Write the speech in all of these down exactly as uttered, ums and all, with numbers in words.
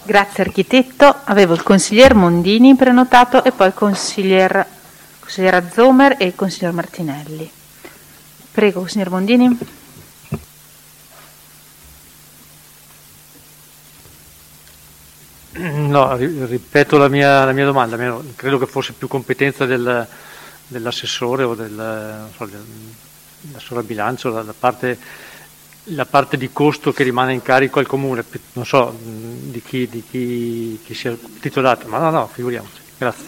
Grazie architetto. Avevo il consiglier Mondini prenotato e poi il consiglier, consigliera Zomer e il consiglier Martinelli. Prego, consiglier Mondini. No, ripeto la mia, la mia domanda, credo che fosse più competenza del, dell'assessore o del, non so, del, dell'assessore al bilancio, la, la, parte, la parte di costo che rimane in carico al comune, non so di chi, di chi, chi sia titolato, ma no, no, figuriamoci. Grazie.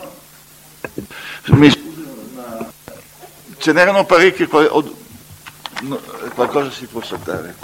Ce n'erano parecchie, qualcosa si può saltare.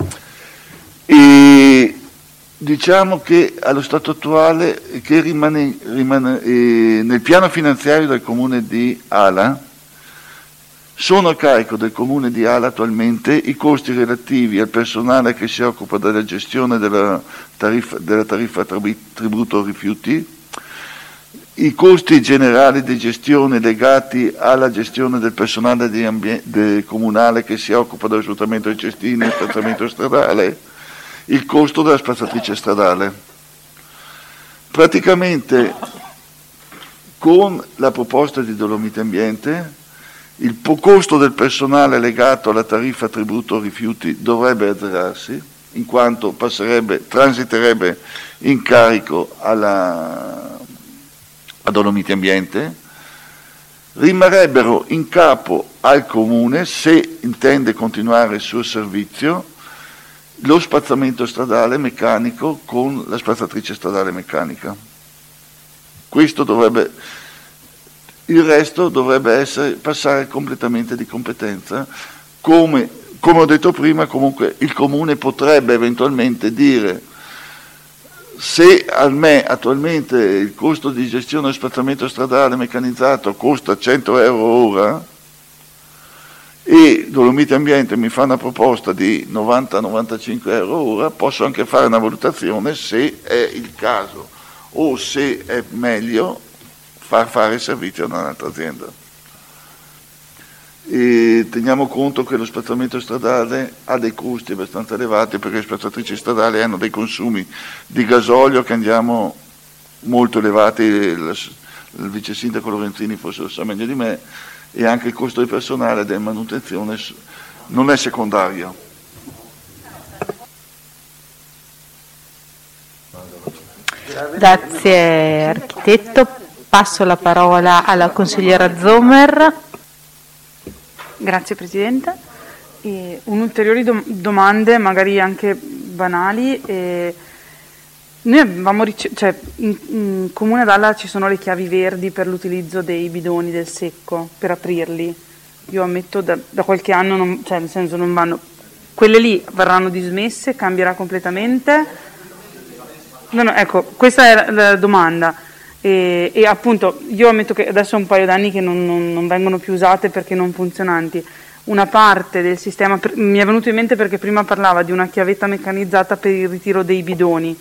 E diciamo che allo stato attuale, che rimane, rimane eh, nel piano finanziario del comune di Ala, sono a carico del comune di Ala attualmente i costi relativi al personale che si occupa della gestione della tariffa, della tariffa tributo rifiuti, i costi generali di gestione legati alla gestione del personale di ambien- del comunale che si occupa dello sfruttamento dei cestini e spazzamento stradale, il costo della spazzatrice stradale. Praticamente con la proposta di Dolomiti Ambiente il costo del personale legato alla tariffa tributo rifiuti dovrebbe azzerarsi, in quanto passerebbe, transiterebbe in carico alla, a Dolomiti Ambiente, rimarrebbero in capo al comune, se intende continuare il suo servizio, lo spazzamento stradale meccanico con la spazzatrice stradale meccanica. Questo dovrebbe, il resto dovrebbe essere, passare completamente di competenza. Come, come ho detto prima, comunque il comune potrebbe eventualmente dire: se a me attualmente il costo di gestione dello spazzamento stradale meccanizzato costa cento euro ora, e Dolomiti Ambiente mi fa una proposta di novanta novantacinque euro ora, posso anche fare una valutazione se è il caso o se è meglio far fare il servizio a un'altra azienda. E teniamo conto che lo spazzamento stradale ha dei costi abbastanza elevati, perché le spazzatrici stradali hanno dei consumi di gasolio che andiamo molto elevati, il, il vice sindaco Lorenzini forse lo sa meglio di me, e anche il costo del personale e della manutenzione non è secondario. Grazie architetto. Passo la parola alla consigliera Zomer. Grazie Presidente. E un'ulteriori dom- domande, magari anche banali. E noi avevamo rice- cioè, in, in Comune d'Alla ci sono le chiavi verdi per l'utilizzo dei bidoni del secco, per aprirli. Io ammetto da, da qualche anno, non, cioè nel senso non vanno. Quelle lì verranno dismesse, cambierà completamente? No, no, ecco, questa è la domanda. E, e appunto io ammetto che adesso è un paio d'anni che non, non, non vengono più usate perché non funzionanti. Una parte del sistema, per, mi è venuto in mente perché prima parlava di una chiavetta meccanizzata per il ritiro dei bidoni.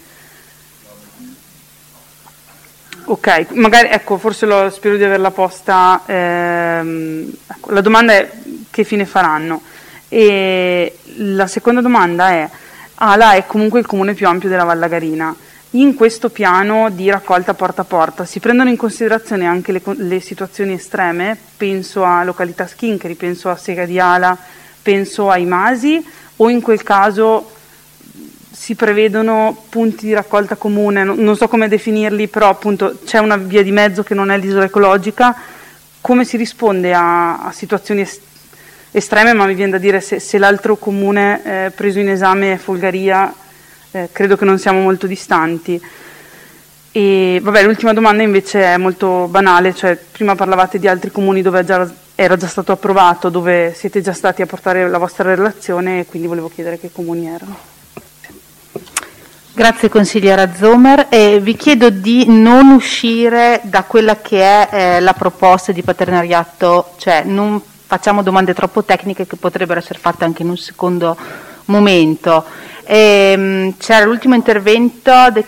Ok, magari ecco, forse lo, spero di averla posta. Ehm, ecco, la domanda è: che fine faranno? E la seconda domanda è: Ala è comunque il comune più ampio della Vallagarina. In questo piano di raccolta porta a porta si prendono in considerazione anche le, le situazioni estreme? Penso a località Schincheri, penso a Sega di Ala, penso ai Masi, o in quel caso si prevedono punti di raccolta comune? Non, non so come definirli, però appunto c'è una via di mezzo che non è l'isola ecologica. Come si risponde a, a situazioni est- estreme, ma mi viene da dire se, se l'altro comune eh, preso in esame è Folgaria, eh, credo che non siamo molto distanti. E vabbè, l'ultima domanda invece è molto banale, cioè prima parlavate di altri comuni dove già, era già stato approvato, dove siete già stati a portare la vostra relazione, e quindi volevo chiedere che comuni erano. Grazie consigliera Zomer, e vi chiedo di non uscire da quella che è eh, la proposta di partenariato, cioè non facciamo domande troppo tecniche che potrebbero essere fatte anche in un secondo momento. E, mh, c'era l'ultimo intervento. De...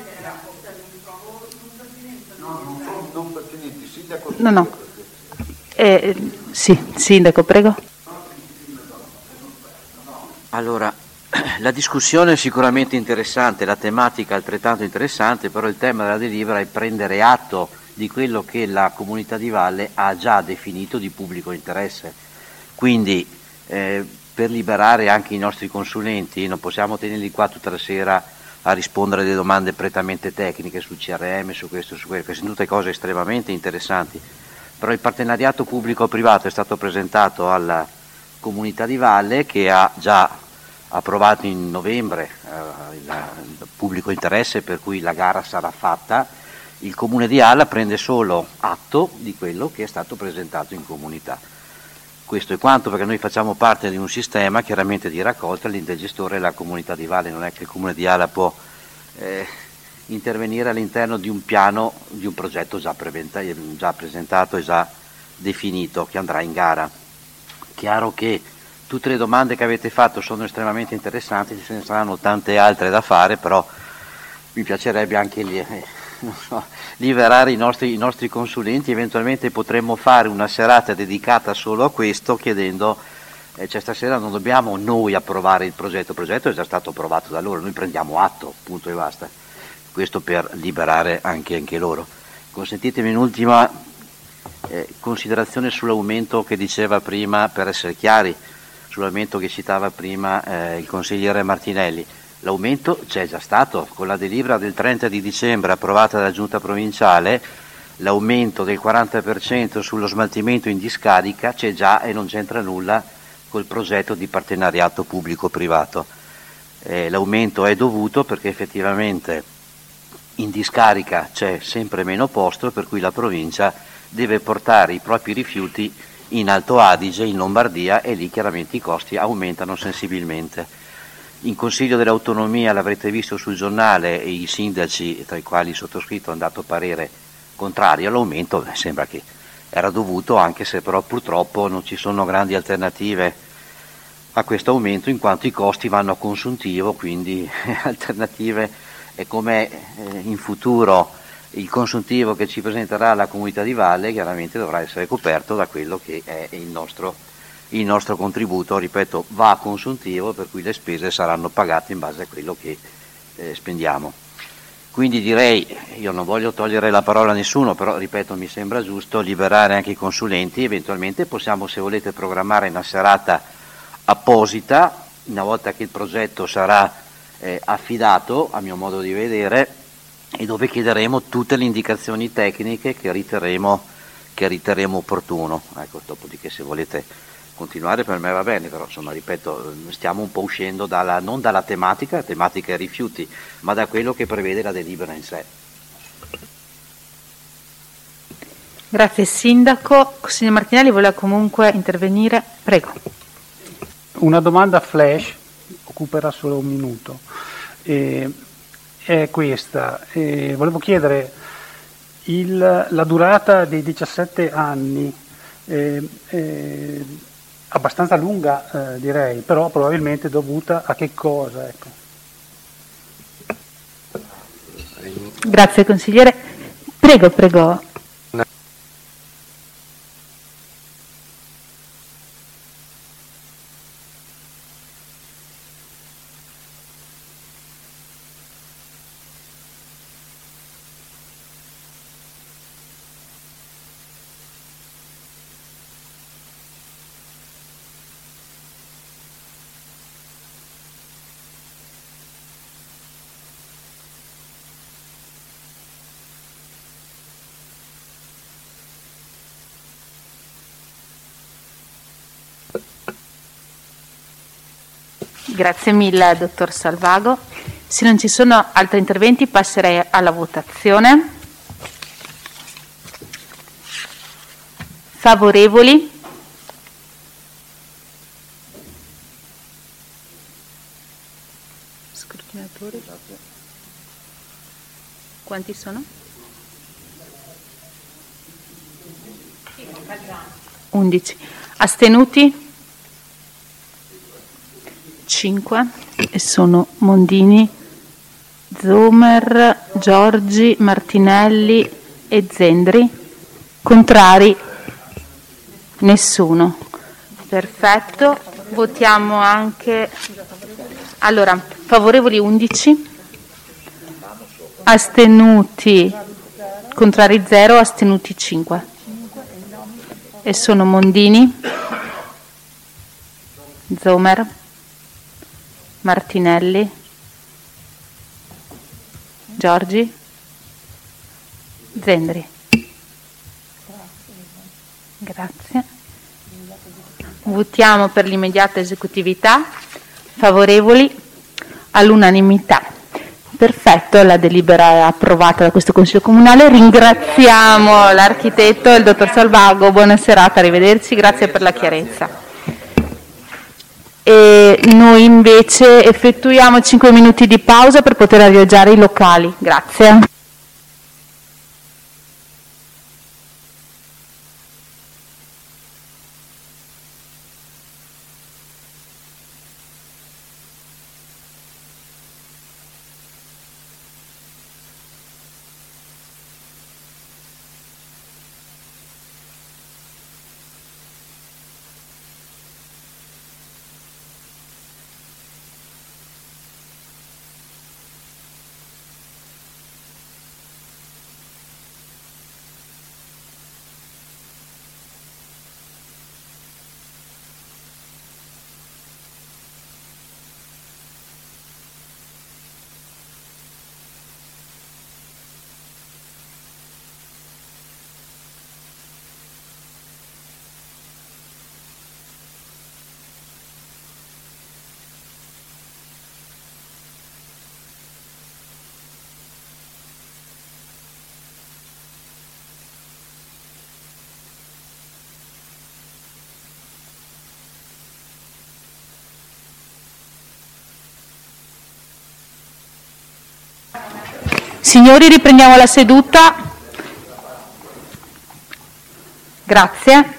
No, no. Eh, sì, sindaco, prego. Allora, La discussione è sicuramente interessante, la tematica è altrettanto interessante, però il tema della delibera è prendere atto di quello che la Comunità di Valle ha già definito di pubblico interesse. Quindi eh, per liberare anche i nostri consulenti, non possiamo tenerli qua tutta la sera a rispondere a delle domande prettamente tecniche sul C R M, su questo, su quello, che sono tutte cose estremamente interessanti. Però il partenariato pubblico-privato è stato presentato alla Comunità di Valle, che ha già approvato in novembre eh, il, il pubblico interesse, per cui la gara sarà fatta. Il Comune di Alla prende solo atto di quello che è stato presentato in comunità. Questo è quanto, perché noi facciamo parte di un sistema chiaramente di raccolta, l'ente gestore è la Comunità di Valle, non è che il Comune di Alla può eh, intervenire all'interno di un piano, di un progetto già, già presentato e già definito, che andrà in gara. Chiaro che tutte le domande che avete fatto sono estremamente interessanti, ce ne saranno tante altre da fare, però mi piacerebbe anche lì, eh, non so, liberare i nostri, i nostri consulenti. Eventualmente potremmo fare una serata dedicata solo a questo, chiedendo, eh, cioè stasera non dobbiamo noi approvare il progetto, il progetto è già stato approvato da loro, noi prendiamo atto, punto e basta. Questo per liberare anche, anche loro. Consentitemi un'ultima eh, considerazione sull'aumento che diceva prima, per essere chiari, sull'aumento che citava prima eh, il consigliere Martinelli. L'aumento c'è già stato, con la delibera del trenta di dicembre approvata dalla Giunta provinciale, l'aumento del quaranta per cento sullo smaltimento in discarica c'è già e non c'entra nulla col progetto di partenariato pubblico-privato. Eh, l'aumento è dovuto perché effettivamente in discarica c'è sempre meno posto, per cui la provincia deve portare i propri rifiuti in Alto Adige, in Lombardia, e lì chiaramente i costi aumentano sensibilmente. In Consiglio dell'Autonomia, l'avrete visto sul giornale, e i sindaci, tra i quali il sottoscritto, hanno dato parere contrario all'aumento. Beh, sembra che era dovuto, anche se però purtroppo non ci sono grandi alternative a questo aumento, in quanto i costi vanno a consuntivo, quindi alternative è come eh, in futuro il consuntivo che ci presenterà la Comunità di Valle chiaramente dovrà essere coperto da quello che è il nostro, il nostro contributo, ripeto, va a consuntivo, per cui le spese saranno pagate in base a quello che eh, spendiamo. Quindi direi, io non voglio togliere la parola a nessuno, però ripeto, mi sembra giusto liberare anche i consulenti. Eventualmente possiamo, se volete, programmare una serata apposita, una volta che il progetto sarà eh, affidato, a mio modo di vedere, e dove chiederemo tutte le indicazioni tecniche che riterremo, che riterremo opportuno. Ecco, dopodiché se volete continuare per me va bene, però insomma ripeto, stiamo un po' uscendo dalla, non dalla tematica, la tematica è rifiuti, ma da quello che prevede la delibera in sé. Grazie Sindaco. Consigliere Martinelli voleva comunque intervenire, prego. Una domanda flash, occuperà solo un minuto. Eh, è questa, eh, volevo chiedere il, la durata dei diciassette anni, eh, eh, abbastanza lunga eh, direi, però probabilmente dovuta a che cosa? Ecco. Grazie consigliere, prego, prego. Grazie mille, dottor Salvago. Se non ci sono altri interventi passerei alla votazione. Favorevoli? Scrutinatori? Quanti sono? undici. Astenuti? cinque, e sono Mondini, Zomer, Giorgi, Martinelli e Zendri. Contrari? Nessuno. Perfetto. Votiamo anche Allora, favorevoli undici, astenuti, contrari zero, astenuti cinque. E sono Mondini, Zomer, Martinelli, Giorgi, Zendri. Grazie. Votiamo per l'immediata esecutività. Favorevoli all'unanimità. Perfetto, la delibera è approvata da questo Consiglio Comunale. Ringraziamo l'architetto e il dottor Salvago. Buona serata, arrivederci, grazie per la chiarezza. E noi invece effettuiamo cinque minuti di pausa per poter arieggiare i locali. Grazie. Signori, riprendiamo la seduta. Grazie.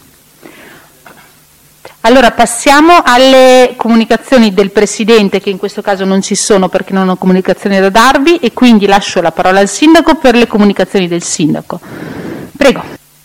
Allora passiamo alle comunicazioni del Presidente, che in questo caso non ci sono perché non ho comunicazioni da darvi, e quindi lascio la parola al Sindaco per le comunicazioni del Sindaco. Prego.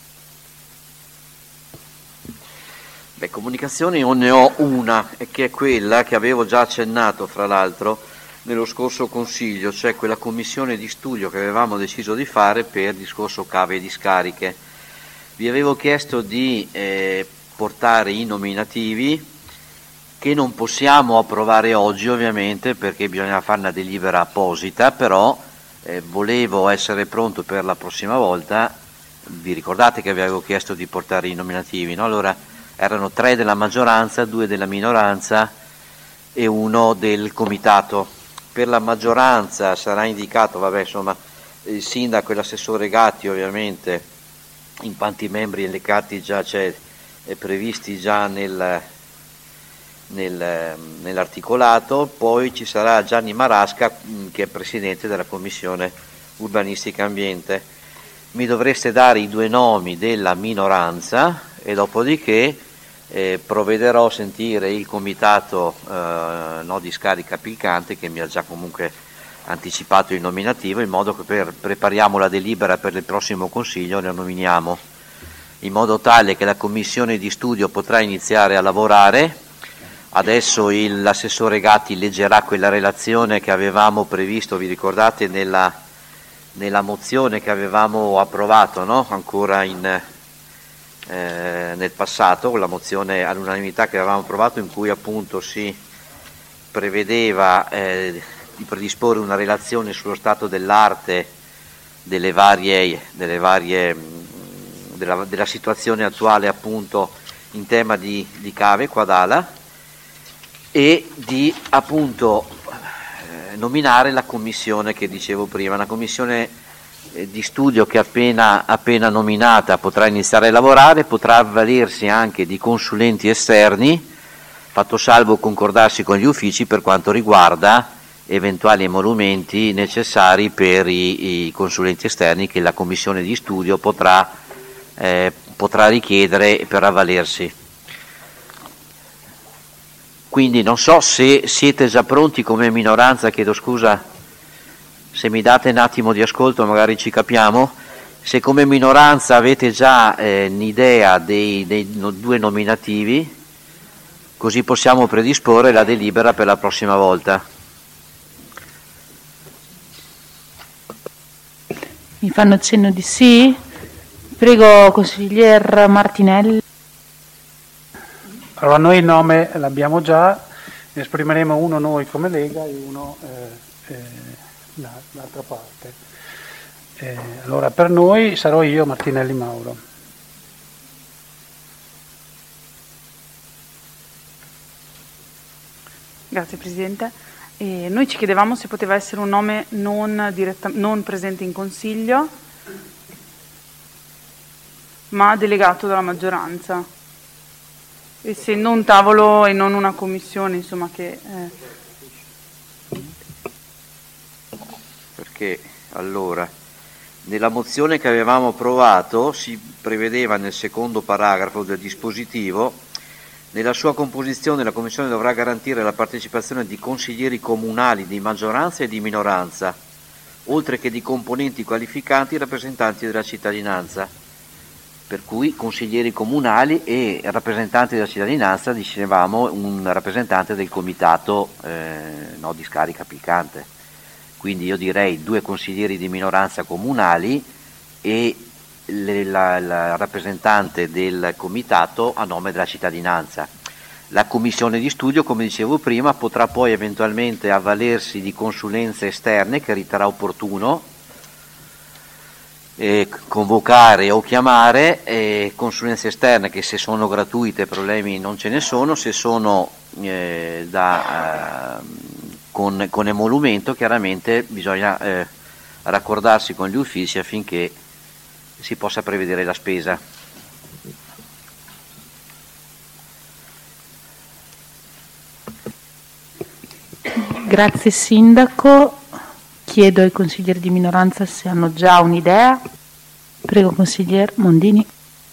Beh, comunicazioni io ne ho una, che è quella che avevo già accennato, fra l'altro, nello scorso Consiglio, cioè quella commissione di studio che avevamo deciso di fare per il discorso cave e discariche. Vi avevo chiesto di eh, portare i nominativi, che non possiamo approvare oggi ovviamente perché bisogna fare una delibera apposita, però eh, volevo essere pronto per la prossima volta. Vi ricordate che vi avevo chiesto di portare i nominativi, no? Allora erano tre della maggioranza, due della minoranza e uno del comitato. Per la maggioranza sarà indicato, vabbè, insomma, il sindaco e l'assessore Gatti, ovviamente, in quanti membri elencati già c'è, è previsti già nel, nel, nell'articolato. Poi ci sarà Gianni Marasca, che è presidente della Commissione Urbanistica e Ambiente. Mi dovreste dare i due nomi della minoranza e dopodiché Eh, provvederò a sentire il comitato eh, no discarica Pilcante, che mi ha già comunque anticipato il nominativo, in modo che per, prepariamo la delibera per il prossimo Consiglio, ne nominiamo, in modo tale che la commissione di studio potrà iniziare a lavorare. Adesso il, l'assessore Gatti leggerà quella relazione che avevamo previsto, vi ricordate, nella, nella mozione che avevamo approvato, no? Ancora in Eh, nel passato, con la mozione all'unanimità che avevamo approvato, in cui appunto si prevedeva eh, di predisporre una relazione sullo stato dell'arte delle varie, delle varie della, della situazione attuale appunto in tema di, di cave qua ad Ala, e di appunto eh, nominare la commissione che dicevo prima, una commissione di studio che appena, appena nominata potrà iniziare a lavorare, potrà avvalersi anche di consulenti esterni, fatto salvo concordarsi con gli uffici per quanto riguarda eventuali emolumenti necessari per i, i consulenti esterni che la commissione di studio potrà, eh, potrà richiedere per avvalersi. Quindi non so se siete già pronti come minoranza, chiedo scusa se mi date un attimo di ascolto, magari ci capiamo. Se come minoranza avete già eh, un'idea dei, dei no, due nominativi, così possiamo predisporre la delibera per la prossima volta. Mi fanno cenno di sì. Prego, consiglier Martinelli. Allora, noi il nome l'abbiamo già, ne esprimeremo uno noi come Lega e uno eh, eh, l'altra parte. Eh, allora, per noi sarò io Martinelli Mauro. Grazie Presidente. E noi ci chiedevamo se poteva essere un nome non, diretta, non presente in Consiglio, ma delegato dalla maggioranza, essendo un tavolo e non una commissione, insomma, che... Eh. Perché, allora, nella mozione che avevamo approvato si prevedeva nel secondo paragrafo del dispositivo: nella sua composizione la Commissione dovrà garantire la partecipazione di consiglieri comunali di maggioranza e di minoranza, oltre che di componenti qualificanti rappresentanti della cittadinanza. Per cui consiglieri comunali e rappresentanti della cittadinanza, dicevamo un rappresentante del comitato eh, no, di scarica applicante. Quindi io direi due consiglieri di minoranza comunali e le, la, la rappresentante del comitato a nome della cittadinanza. La commissione di studio, come dicevo prima, potrà poi eventualmente avvalersi di consulenze esterne che riterrà opportuno eh, convocare o chiamare, eh, consulenze esterne che se sono gratuite problemi non ce ne sono, se sono eh, da, eh, con, con emolumento chiaramente bisogna eh, raccordarsi con gli uffici affinché si possa prevedere la spesa. Grazie Sindaco. Chiedo ai consiglieri di minoranza se hanno già un'idea. Prego consiglier Mondini.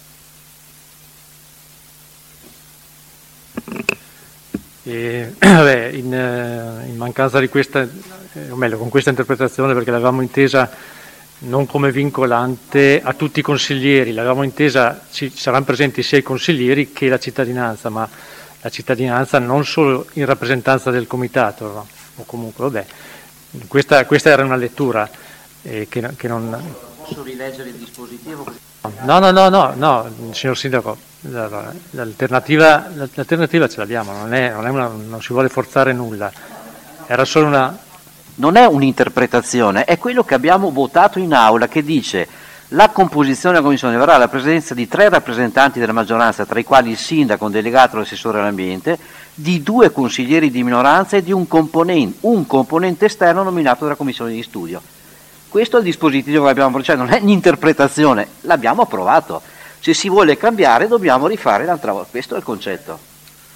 E, vabbè, in, in mancanza di questa, eh, o meglio con questa interpretazione, perché l'avevamo intesa non come vincolante a tutti i consiglieri, l'avevamo intesa, ci saranno presenti sia i consiglieri che la cittadinanza, ma la cittadinanza non solo in rappresentanza del comitato, no? O comunque, vabbè, questa, questa era una lettura eh, che, che non... Posso rileggere il dispositivo? No, no, no, no, no, signor Sindaco, l'alternativa, l'alternativa ce l'abbiamo, non, è, non, è una, non si vuole forzare nulla, era solo una... Non è un'interpretazione, è quello che abbiamo votato in aula, che dice: la composizione della commissione avrà la presenza di tre rappresentanti della maggioranza, tra i quali il sindaco, un delegato o l'assessore all'ambiente, di due consiglieri di minoranza e di un componente, un componente esterno nominato dalla commissione di studio. Questo è il dispositivo che abbiamo, cioè non è un'interpretazione, l'abbiamo approvato. Se si vuole cambiare dobbiamo rifare l'altra volta, questo è il concetto.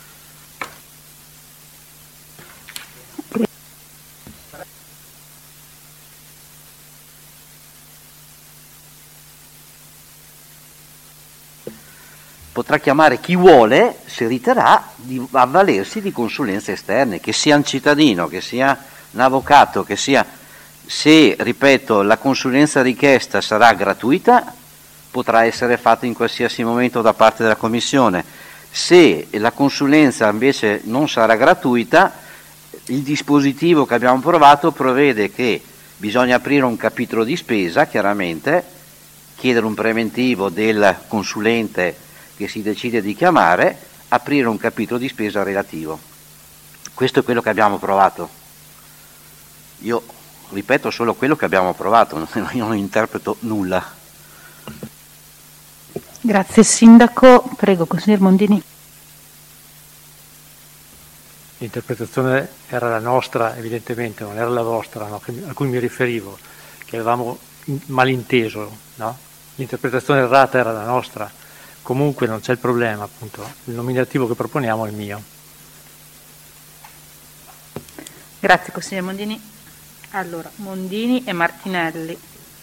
Potrà chiamare chi vuole se riterrà di avvalersi di consulenze esterne, che sia un cittadino, che sia un avvocato, che sia, se, ripeto, la consulenza richiesta sarà gratuita, potrà essere fatta in qualsiasi momento da parte della Commissione. Se la consulenza invece non sarà gratuita, il dispositivo che abbiamo approvato prevede che bisogna aprire un capitolo di spesa, chiaramente, chiedere un preventivo del consulente che si decide di chiamare, aprire un capitolo di spesa relativo. Questo è quello che abbiamo approvato. Io ripeto solo quello che abbiamo approvato, io non interpreto nulla. Grazie Sindaco. Prego consiglier Mondini. L'interpretazione era la nostra, evidentemente, non era la vostra, no? A cui mi riferivo, che avevamo malinteso, no? L'interpretazione errata era la nostra. Comunque non c'è il problema, appunto, il nominativo che proponiamo è il mio. Grazie consigliere Mondini. Allora, Mondini e Martinelli.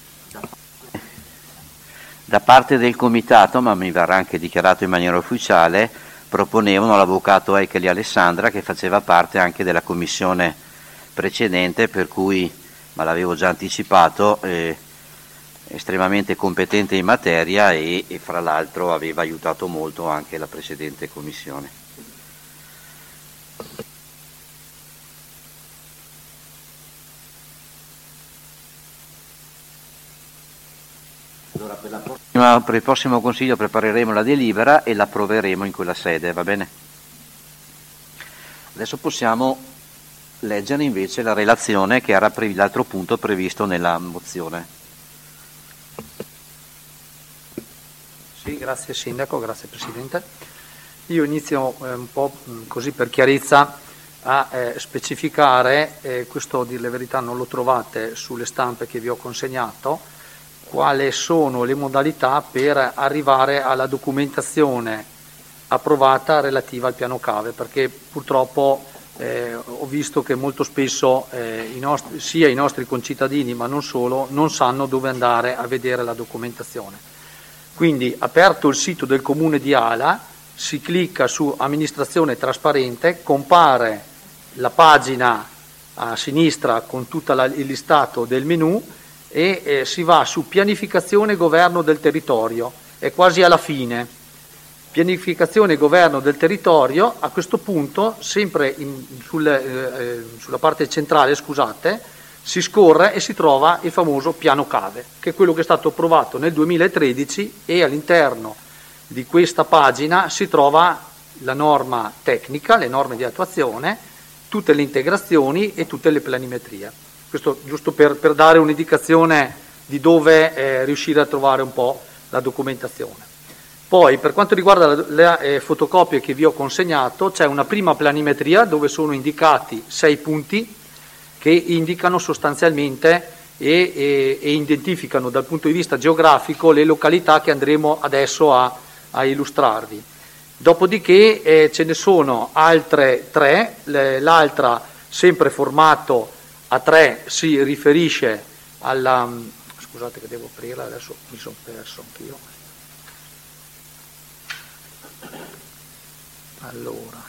Da parte del comitato, ma mi verrà anche dichiarato in maniera ufficiale, proponevano l'avvocato Eicheli Alessandra, che faceva parte anche della commissione precedente, per cui, ma l'avevo già anticipato, eh, estremamente competente in materia e, e fra l'altro aveva aiutato molto anche la precedente commissione. Allora, per, la prossima, per il prossimo Consiglio prepareremo la delibera e l'approveremo in quella sede, va bene? Adesso possiamo leggere invece la relazione che era previ, l'altro punto previsto nella mozione. Sì, grazie Sindaco, grazie Presidente. Io inizio eh, un po' così per chiarezza a eh, specificare, eh, questo a dir la verità non lo trovate sulle stampe che vi ho consegnato, quali sono le modalità per arrivare alla documentazione approvata relativa al piano cave, perché purtroppo eh, ho visto che molto spesso eh, i nostri, sia i nostri concittadini ma non solo non sanno dove andare a vedere la documentazione. Quindi, aperto il sito del Comune di Ala, si clicca su amministrazione trasparente, compare la pagina a sinistra con tutto il listato del menu e eh, si va su pianificazione e governo del territorio, è quasi alla fine. Pianificazione e governo del territorio, a questo punto, sempre in, sul, eh, sulla parte centrale, scusate, si scorre e si trova il famoso piano cave, che è quello che è stato approvato nel duemilatredici, e all'interno di questa pagina si trova la norma tecnica, le norme di attuazione, tutte le integrazioni e tutte le planimetrie. Questo giusto per, per dare un'indicazione di dove eh, riuscire a trovare un po' la documentazione. Poi, per quanto riguarda le, le eh, fotocopie che vi ho consegnato, c'è una prima planimetria dove sono indicati sei punti che indicano sostanzialmente e, e, e identificano dal punto di vista geografico le località che andremo adesso a, a illustrarvi. Dopodiché eh, ce ne sono altre tre, le, l'altra sempre formato A tre si riferisce alla, scusate che devo aprirla, adesso mi sono perso anch'io. Allora,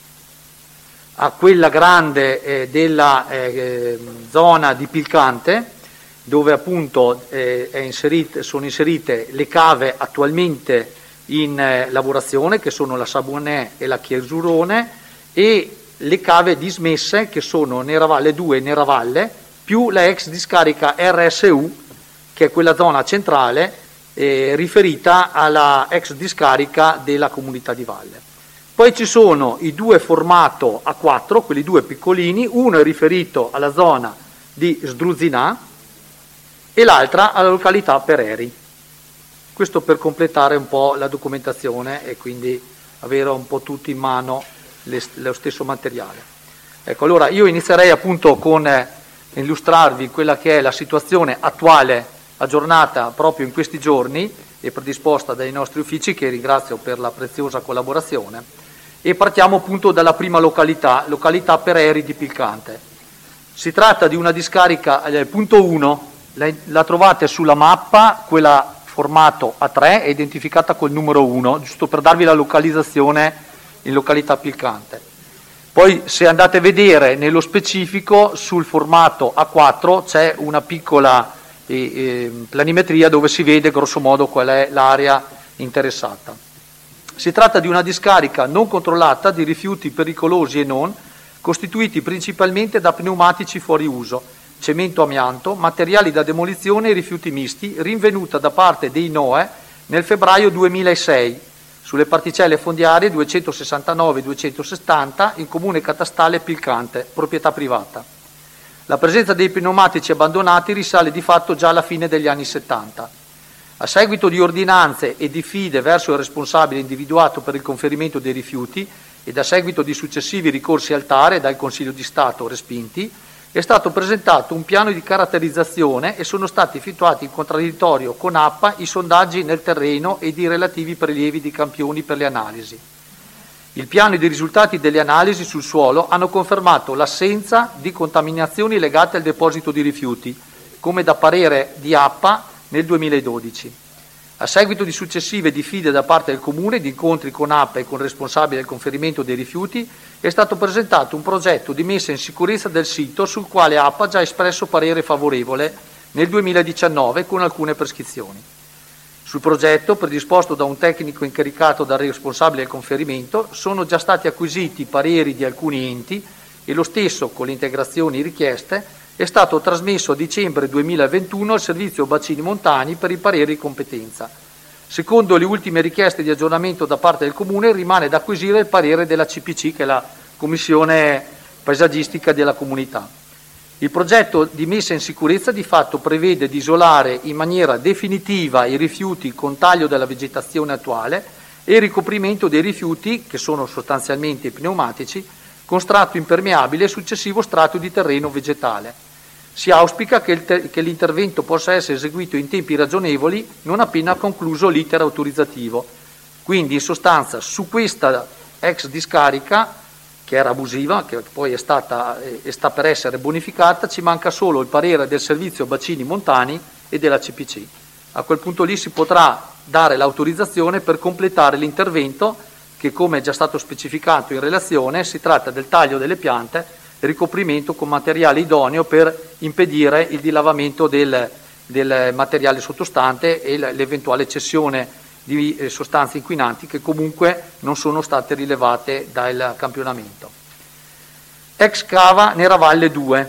a quella grande eh, della eh, zona di Pilcante, dove appunto eh, è inserite, sono inserite le cave attualmente in eh, lavorazione, che sono la Sabonè e la Chiesurone, e le cave dismesse che sono Neravalle due e Neravalle, più la ex discarica R S U, che è quella zona centrale eh, riferita alla ex discarica della comunità di valle. Poi ci sono i due formato A quattro, quelli due piccolini, uno è riferito alla zona di Sdruzinà e l'altra alla località Pereri. Questo per completare un po' la documentazione e quindi avere un po' tutti in mano le, lo stesso materiale. Ecco, allora io inizierei appunto con eh, illustrarvi quella che è la situazione attuale, aggiornata proprio in questi giorni e predisposta dai nostri uffici, che ringrazio per la preziosa collaborazione, e partiamo appunto dalla prima località, località Pereri di Pilcante. Si tratta di una discarica, eh, punto uno, la, la trovate sulla mappa, quella formato A tre, è identificata col numero uno, giusto per darvi la localizzazione in località Pilcante. Poi se andate a vedere nello specifico sul formato A quattro c'è una piccola eh, eh, planimetria dove si vede grosso modo qual è l'area interessata. Si tratta di una discarica non controllata di rifiuti pericolosi e non, costituiti principalmente da pneumatici fuori uso, cemento amianto, materiali da demolizione e rifiuti misti, rinvenuta da parte dei N O E nel febbraio duemilasei sulle particelle fondiarie duecentosessantanove duecentosettanta in comune catastale Pilcante, proprietà privata. La presenza dei pneumatici abbandonati risale di fatto già alla fine degli anni settanta. A seguito di ordinanze e diffide verso il responsabile individuato per il conferimento dei rifiuti ed a seguito di successivi ricorsi al TAR e dal Consiglio di Stato respinti, è stato presentato un piano di caratterizzazione e sono stati effettuati in contraddittorio con A P A i sondaggi nel terreno ed i relativi prelievi di campioni per le analisi. Il piano ed i risultati delle analisi sul suolo hanno confermato l'assenza di contaminazioni legate al deposito di rifiuti, come da parere di A P A nel duemiladodici. A seguito di successive diffide da parte del Comune, di incontri con A P A e con il responsabile del conferimento dei rifiuti, è stato presentato un progetto di messa in sicurezza del sito sul quale A P A ha già espresso parere favorevole nel duemiladiciannove con alcune prescrizioni. Sul progetto, predisposto da un tecnico incaricato dal responsabile del conferimento, sono già stati acquisiti i pareri di alcuni enti e lo stesso, con le integrazioni richieste, è stato trasmesso a dicembre duemilaventuno al servizio bacini montani per i pareri di competenza. Secondo le ultime richieste di aggiornamento da parte del Comune rimane da acquisire il parere della C P C, che è la Commissione Paesaggistica della Comunità. Il progetto di messa in sicurezza di fatto prevede di isolare in maniera definitiva i rifiuti con taglio della vegetazione attuale e il ricoprimento dei rifiuti, che sono sostanzialmente pneumatici, con strato impermeabile e successivo strato di terreno vegetale. Si auspica che, il te- che l'intervento possa essere eseguito in tempi ragionevoli non appena concluso l'iter autorizzativo. Quindi in sostanza su questa ex discarica, che era abusiva, che poi è stata e sta per essere bonificata, ci manca solo il parere del servizio bacini montani e della C P C. A quel punto lì si potrà dare l'autorizzazione per completare l'intervento che, come è già stato specificato in relazione, si tratta del taglio delle piante, ricoprimento con materiale idoneo per impedire il dilavamento del, del materiale sottostante e l'eventuale cessione di sostanze inquinanti che comunque non sono state rilevate dal campionamento. Ex cava Neravalle due,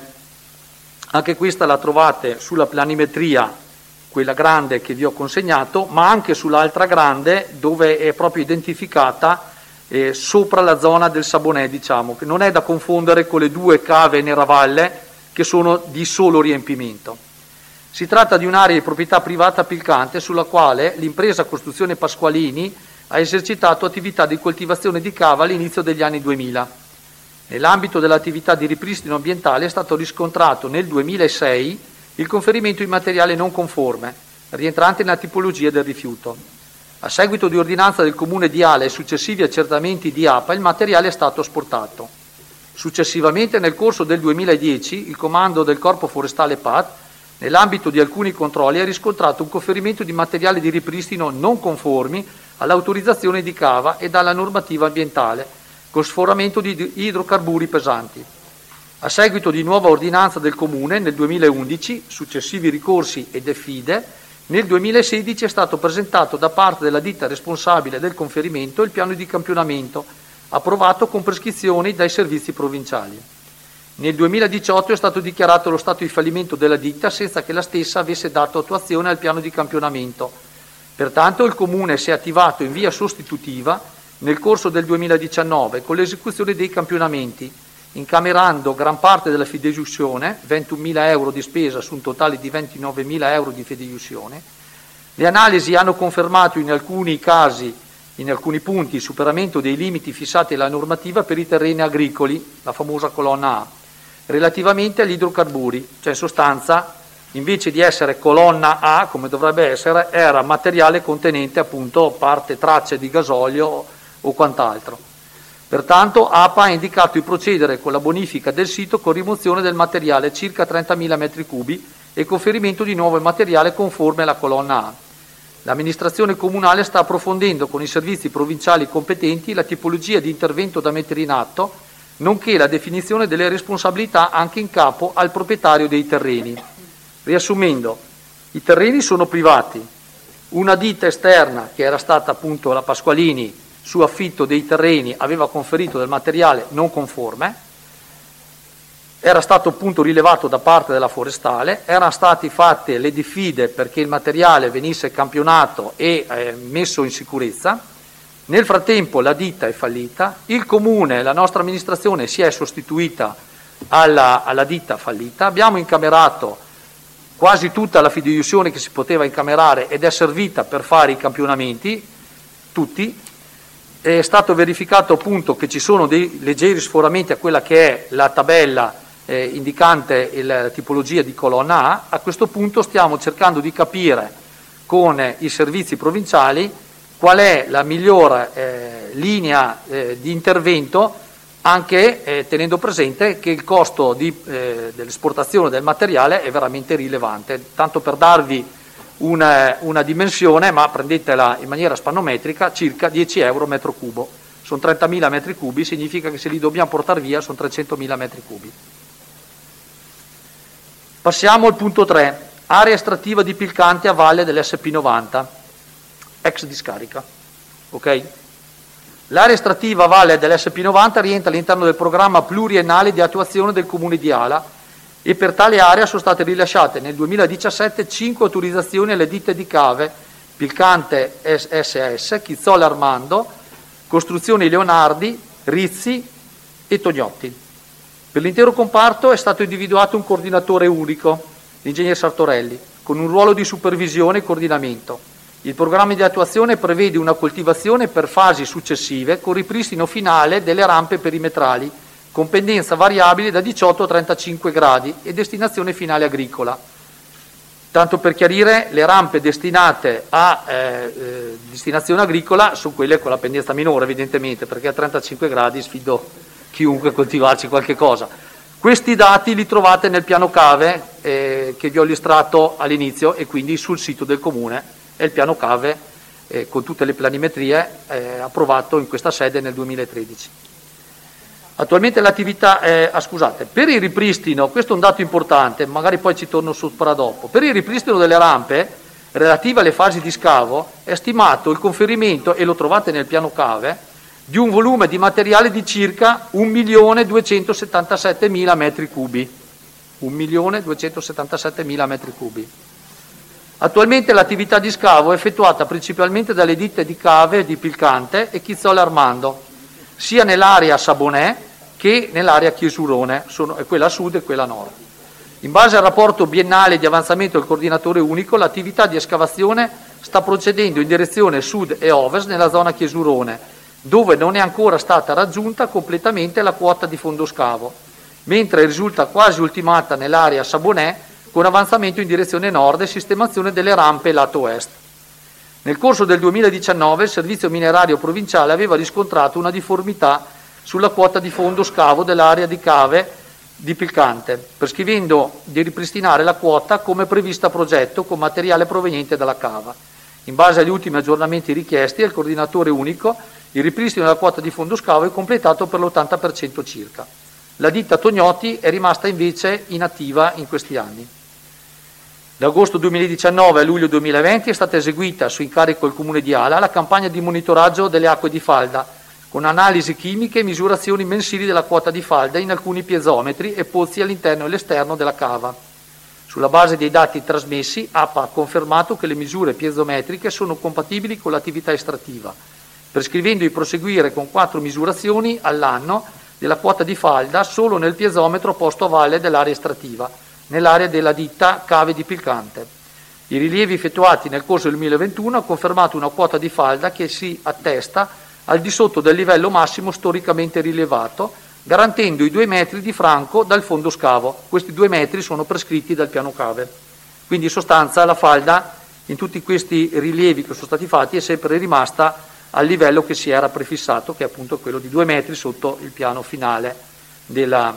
anche questa la trovate sulla planimetria, quella grande che vi ho consegnato, ma anche sull'altra grande dove è proprio identificata eh, sopra la zona del Sabonè, diciamo, che non è da confondere con le due cave Neravalle che sono di solo riempimento. Si tratta di un'area di proprietà privata Pilcante sulla quale l'impresa Costruzione Pasqualini ha esercitato attività di coltivazione di cava all'inizio degli anni duemila. Nell'ambito dell'attività di ripristino ambientale è stato riscontrato nel duemilasei il conferimento di materiale non conforme, rientrante nella tipologia del rifiuto. A seguito di ordinanza del Comune di Ala e successivi accertamenti di A P A, il materiale è stato asportato. Successivamente, nel corso del duemiladieci, il comando del Corpo Forestale P A T, nell'ambito di alcuni controlli, ha riscontrato un conferimento di materiali di ripristino non conformi all'autorizzazione di cava e alla normativa ambientale, con sforamento di idrocarburi pesanti. A seguito di nuova ordinanza del Comune nel duemilaundici, successivi ricorsi e diffide, nel duemilasedici è stato presentato da parte della ditta responsabile del conferimento il piano di campionamento, approvato con prescrizioni dai servizi provinciali. Nel duemiladiciotto è stato dichiarato lo stato di fallimento della ditta senza che la stessa avesse dato attuazione al piano di campionamento. Pertanto il Comune si è attivato in via sostitutiva nel corso del duemiladiciannove con l'esecuzione dei campionamenti, incamerando gran parte della fideiussione, ventunomila euro di spesa su un totale di ventinovemila euro di fideiussione. Le analisi hanno confermato in alcuni casi, in alcuni punti, il superamento dei limiti fissati dalla normativa per i terreni agricoli, la famosa colonna A, relativamente agli idrocarburi, cioè in sostanza, invece di essere colonna A, come dovrebbe essere, era materiale contenente appunto parte tracce di gasolio o quant'altro. Pertanto A P A ha indicato di procedere con la bonifica del sito con rimozione del materiale circa trentamila metri cubi e conferimento di nuovo materiale conforme alla colonna A. L'amministrazione comunale sta approfondendo con i servizi provinciali competenti la tipologia di intervento da mettere in atto, nonché la definizione delle responsabilità anche in capo al proprietario dei terreni. Riassumendo, i terreni sono privati, una ditta esterna, che era stata appunto la Pasqualini, su affitto dei terreni aveva conferito del materiale non conforme, era stato appunto rilevato da parte della forestale, erano state fatte le diffide perché il materiale venisse campionato e eh, messo in sicurezza. Nel frattempo la ditta è fallita, il Comune, la nostra amministrazione si è sostituita alla, alla ditta fallita, abbiamo incamerato quasi tutta la fideiussione che si poteva incamerare ed è servita per fare i campionamenti, tutti. È stato verificato appunto che ci sono dei leggeri sforamenti a quella che è la tabella eh, indicante la tipologia di colonna A. A questo punto stiamo cercando di capire con i servizi provinciali qual è la migliore eh, linea eh, di intervento, anche eh, tenendo presente che il costo di, eh, dell'esportazione del materiale è veramente rilevante. Tanto per darvi Una, una dimensione, ma prendetela in maniera spannometrica, circa dieci euro metro cubo. Sono trentamila metri cubi, significa che se li dobbiamo portare via sono trecentomila metri cubi. Passiamo al punto tre, area estrattiva di Pilcante a valle dell'S P novanta, ex discarica. Ok? L'area estrattiva a valle dell'S P novanta rientra all'interno del programma pluriennale di attuazione del Comune di Ala e per tale area sono state rilasciate nel duemiladiciassette cinque autorizzazioni alle ditte di cave Pilcante S S, Chizzola Armando, Costruzioni Leonardi, Rizzi e Tognotti. Per l'intero comparto è stato individuato un coordinatore unico, l'ingegner Sartorelli, con un ruolo di supervisione e coordinamento. Il programma di attuazione prevede una coltivazione per fasi successive con ripristino finale delle rampe perimetrali, con pendenza variabile da diciotto a trentacinque gradi e destinazione finale agricola. Tanto per chiarire, le rampe destinate a eh, eh, destinazione agricola sono quelle con la pendenza minore, evidentemente, perché a trentacinque gradi sfido chiunque a coltivarci qualche cosa. Questi dati li trovate nel piano cave eh, che vi ho illustrato all'inizio e quindi sul sito del Comune. È il piano cave eh, con tutte le planimetrie eh, approvato in questa sede nel duemilatredici. Attualmente l'attività è, ah, scusate, per il ripristino, questo è un dato importante, magari poi ci torno sopra dopo, per il ripristino delle rampe relative alle fasi di scavo è stimato il conferimento, e lo trovate nel piano cave, di un volume di materiale di circa un milione duecentosettantasettemila metri cubi. un milione duecentosettantasettemila metri cubi. Attualmente l'attività di scavo è effettuata principalmente dalle ditte di cave di Pilcante e Chizzola Armando, sia nell'area Sabonè che nell'area Chiesurone, sono quella a sud e quella a nord. In base al rapporto biennale di avanzamento del coordinatore unico, l'attività di escavazione sta procedendo in direzione sud e ovest nella zona Chiesurone, dove non è ancora stata raggiunta completamente la quota di fondoscavo, mentre risulta quasi ultimata nell'area Sabonè con avanzamento in direzione nord e sistemazione delle rampe lato est. Nel corso del duemiladiciannove il Servizio Minerario Provinciale aveva riscontrato una difformità sulla quota di fondoscavo dell'area di cave di Pilcante, prescrivendo di ripristinare la quota come prevista a progetto con materiale proveniente dalla cava. In base agli ultimi aggiornamenti richiesti al coordinatore unico, il ripristino della quota di fondoscavo è completato per l'ottanta per cento circa. La ditta Tognotti è rimasta invece inattiva in questi anni. Da agosto duemiladiciannove a luglio duemilaventi è stata eseguita, su incarico del Comune di Ala, la campagna di monitoraggio delle acque di falda, con analisi chimiche e misurazioni mensili della quota di falda in alcuni piezometri e pozzi all'interno e all'esterno della cava. Sulla base dei dati trasmessi, A P A ha confermato che le misure piezometriche sono compatibili con l'attività estrattiva, prescrivendo di proseguire con quattro misurazioni all'anno della quota di falda solo nel piezometro posto a valle dell'area estrattiva, nell'area della ditta Cave di Pilcante. I rilievi effettuati nel corso del duemilaventuno hanno confermato una quota di falda che si attesta al di sotto del livello massimo storicamente rilevato, garantendo i due metri di franco dal fondo scavo. Questi due metri sono prescritti dal piano cave. Quindi in sostanza la falda, in tutti questi rilievi che sono stati fatti, è sempre rimasta al livello che si era prefissato, che è appunto quello di due metri sotto il piano finale della,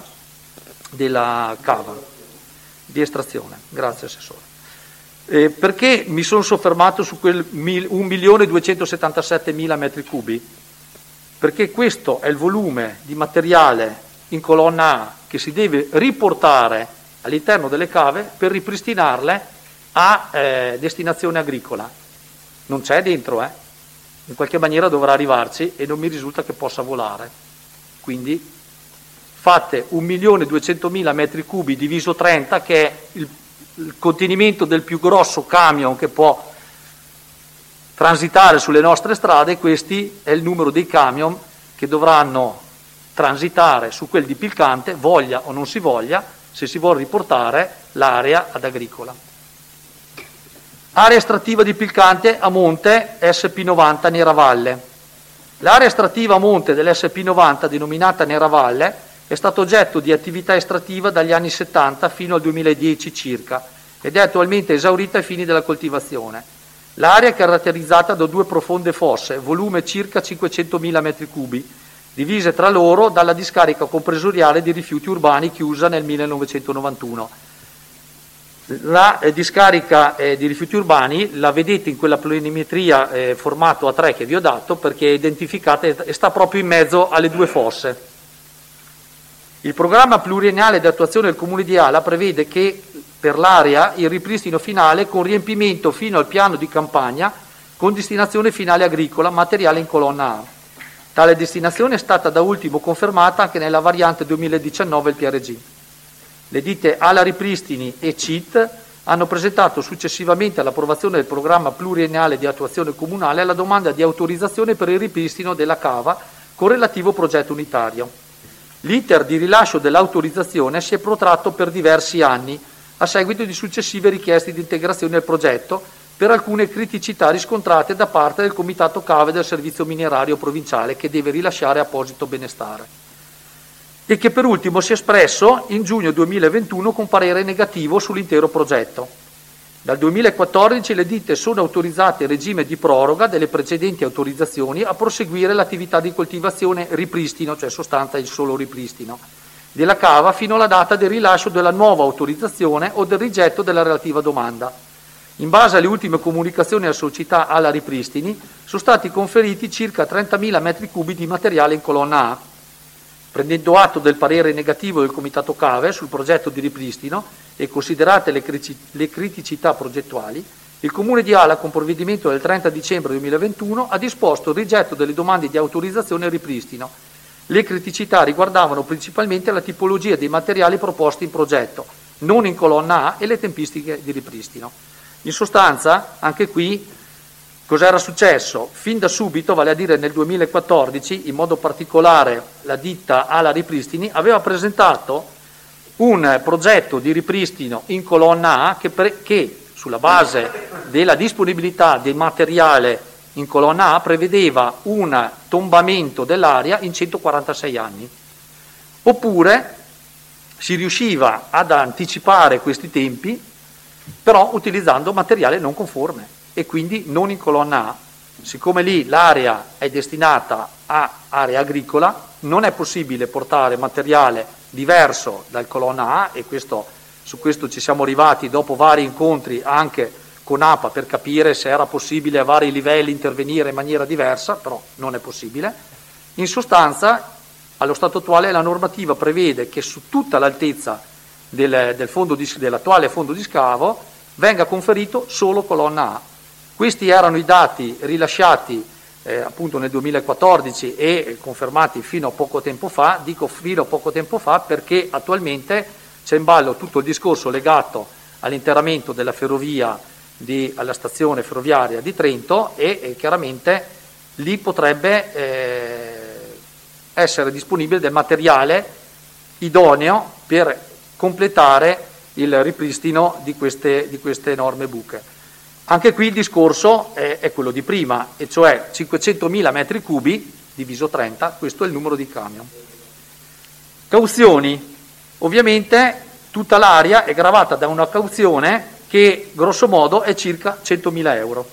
della cava di estrazione. Grazie Assessore. Eh, perché mi sono soffermato su quel un milione duecentosettantasettemila metri cubi? Perché questo è il volume di materiale in colonna A che si deve riportare all'interno delle cave per ripristinarle a eh, destinazione agricola. Non c'è dentro, eh? In qualche maniera dovrà arrivarci e non mi risulta che possa volare. Quindi fate un milione duecentomila metri cubi diviso trenta, che è il, il contenimento del più grosso camion che può transitare sulle nostre strade. Questi è il numero dei camion che dovranno transitare su quel di Pilcante, voglia o non si voglia, se si vuole riportare l'area ad agricola. Area estrattiva di Pilcante a monte S P novanta Neravalle. L'area estrattiva a monte dell'S P novanta, denominata Neravalle, è stato oggetto di attività estrattiva dagli anni settanta fino al duemiladieci circa ed è attualmente esaurita ai fini della coltivazione. L'area è caratterizzata da due profonde fosse, volume circa cinquecentomila metri cubi, divise tra loro dalla discarica compresoriale di rifiuti urbani chiusa nel millenovecentonovantuno. La eh, discarica eh, di rifiuti urbani la vedete in quella planimetria eh, formato A tre che vi ho dato, perché è identificata e sta proprio in mezzo alle due fosse. Il programma pluriennale di attuazione del Comune di Ala prevede che per l'area il ripristino finale con riempimento fino al piano di campagna con destinazione finale agricola, materiale in colonna A. Tale destinazione è stata da ultimo confermata anche nella variante duemiladiciannove del P R G. Le ditte Ala Ripristini e C I T hanno presentato successivamente all'approvazione del programma pluriennale di attuazione comunale la domanda di autorizzazione per il ripristino della cava con relativo progetto unitario. L'iter di rilascio dell'autorizzazione si è protratto per diversi anni a seguito di successive richieste di integrazione al progetto per alcune criticità riscontrate da parte del Comitato Cave del Servizio Minerario Provinciale, che deve rilasciare apposito benestare, e che per ultimo si è espresso in giugno duemilaventuno con parere negativo sull'intero progetto. Dal duemilaquattordici le ditte sono autorizzate in regime di proroga delle precedenti autorizzazioni a proseguire l'attività di coltivazione ripristino, cioè sostanza il solo ripristino, della cava fino alla data del rilascio della nuova autorizzazione o del rigetto della relativa domanda. In base alle ultime comunicazioni alla società Ala Ripristini sono stati conferiti circa trentamila metri cubi di materiale in colonna A. Prendendo atto del parere negativo del Comitato Cave sul progetto di ripristino e considerate le, crici- le criticità progettuali, il Comune di Ala, con provvedimento del trenta dicembre duemilaventuno, ha disposto il rigetto delle domande di autorizzazione e ripristino. Le criticità riguardavano principalmente la tipologia dei materiali proposti in progetto, non in colonna A, e le tempistiche di ripristino. In sostanza, anche qui, cos'era successo? Fin da subito, vale a dire nel duemilaquattordici, in modo particolare la ditta Ala Ripristini aveva presentato un progetto di ripristino in colonna A che, pre- che sulla base della disponibilità del materiale in colonna A prevedeva un tombamento dell'area in centoquarantasei anni. Oppure si riusciva ad anticipare questi tempi, però utilizzando materiale non conforme e quindi non in colonna A. Siccome lì l'area è destinata a area agricola, non è possibile portare materiale diverso dal colonna A, e questo, su questo ci siamo arrivati dopo vari incontri anche con A P A per capire se era possibile a vari livelli intervenire in maniera diversa, però non è possibile. In sostanza, allo stato attuale la normativa prevede che su tutta l'altezza del, del fondo di, dell'attuale fondo di scavo venga conferito solo colonna A. Questi erano i dati rilasciati eh, appunto nel duemilaquattordici e confermati fino a poco tempo fa. Dico fino a poco tempo fa perché attualmente c'è in ballo tutto il discorso legato all'interramento della ferrovia di, alla stazione ferroviaria di Trento e, e chiaramente lì potrebbe eh, essere disponibile del materiale idoneo per completare il ripristino di queste, di queste enormi buche. Anche qui il discorso è, è quello di prima, e cioè cinquecentomila metri cubi diviso trenta, questo è il numero di camion. Cauzioni. Ovviamente tutta l'area è gravata da una cauzione che grosso modo è circa centomila euro.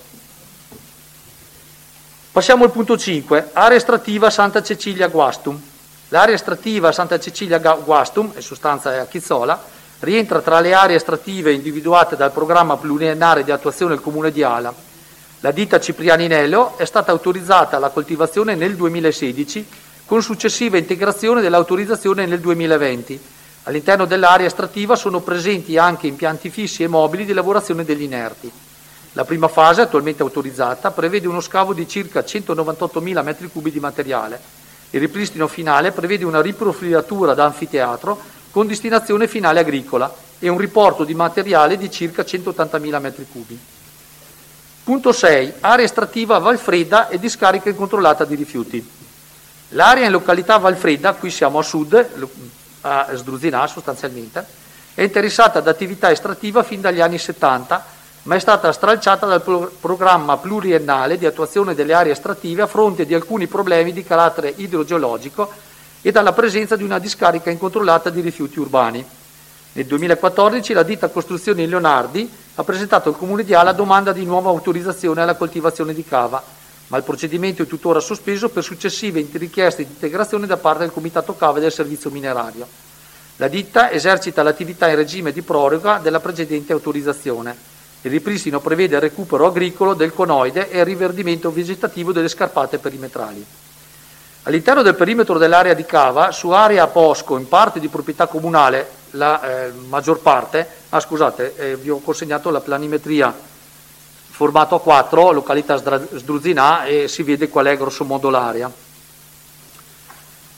Passiamo al punto cinque, area estrattiva Santa Cecilia Guastum. L'area estrattiva Santa Cecilia Guastum, in sostanza è a Chizzola, rientra tra le aree estrattive individuate dal programma pluriennale di attuazione del Comune di Ala. La ditta Ciprianinello è stata autorizzata alla coltivazione nel duemilasedici con successiva integrazione dell'autorizzazione nel duemilaventi. All'interno dell'area estrattiva sono presenti anche impianti fissi e mobili di lavorazione degli inerti. La prima fase, attualmente autorizzata, prevede uno scavo di circa centonovantottomila metri cubi di materiale. Il ripristino finale prevede una riprofilatura da anfiteatro con destinazione finale agricola e un riporto di materiale di circa centottantamila metri cubi. Punto sei. Area estrattiva Valfredda e discarica incontrollata di rifiuti. L'area in località Valfredda, qui siamo a sud, a Sdruzinà sostanzialmente, è interessata ad attività estrattiva fin dagli anni settanta, ma è stata stralciata dal pro- programma pluriennale di attuazione delle aree estrattive a fronte di alcuni problemi di carattere idrogeologico e dalla presenza di una discarica incontrollata di rifiuti urbani. Nel duemilaquattordici la ditta Costruzioni Leonardi ha presentato al Comune di Ala domanda di nuova autorizzazione alla coltivazione di cava, ma il procedimento è tuttora sospeso per successive richieste di integrazione da parte del Comitato Cave del Servizio Minerario. La ditta esercita l'attività in regime di proroga della precedente autorizzazione. Il ripristino prevede il recupero agricolo del conoide e il riverdimento vegetativo delle scarpate perimetrali. All'interno del perimetro dell'area di cava, su area a Posco, in parte di proprietà comunale, la eh, maggior parte, ah scusate, eh, vi ho consegnato la planimetria formato a quattro, località Sdruzinà, e si vede qual è grosso modo l'area.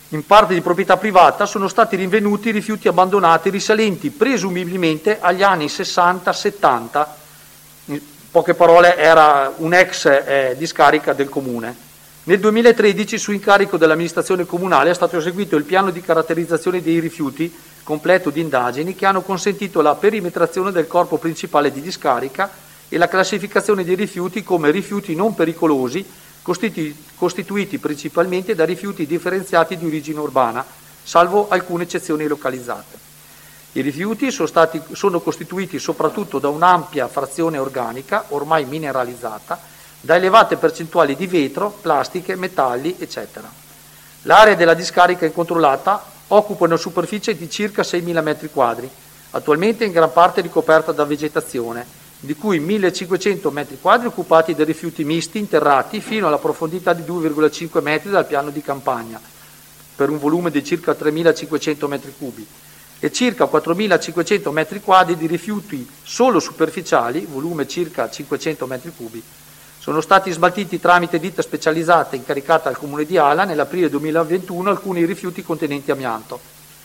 in parte di proprietà privata, sono stati rinvenuti rifiuti abbandonati risalenti presumibilmente agli anni sessanta settanta. In poche parole, era un'ex eh, discarica del comune. Nel duemilatredici, su incarico dell'amministrazione comunale, è stato eseguito il piano di caratterizzazione dei rifiuti completo di indagini che hanno consentito la perimetrazione del corpo principale di discarica e la classificazione dei rifiuti come rifiuti non pericolosi, costituiti principalmente da rifiuti differenziati di origine urbana, salvo alcune eccezioni localizzate. I rifiuti sono, stati, sono costituiti soprattutto da un'ampia frazione organica, ormai mineralizzata, da elevate percentuali di vetro, plastiche, metalli, eccetera. L'area della discarica incontrollata occupa una superficie di circa seimila metri quadri, attualmente in gran parte ricoperta da vegetazione, di cui millecinquecento metri quadri occupati da rifiuti misti interrati fino alla profondità di due virgola cinque metri dal piano di campagna, per un volume di circa tremilacinquecento metri cubi, e circa quattromilacinquecento metri quadri di rifiuti solo superficiali, volume circa cinquecento metri cubi. Sono stati smaltiti tramite ditta specializzata incaricata al Comune di Ala nell'aprile duemilaventuno alcuni rifiuti contenenti amianto.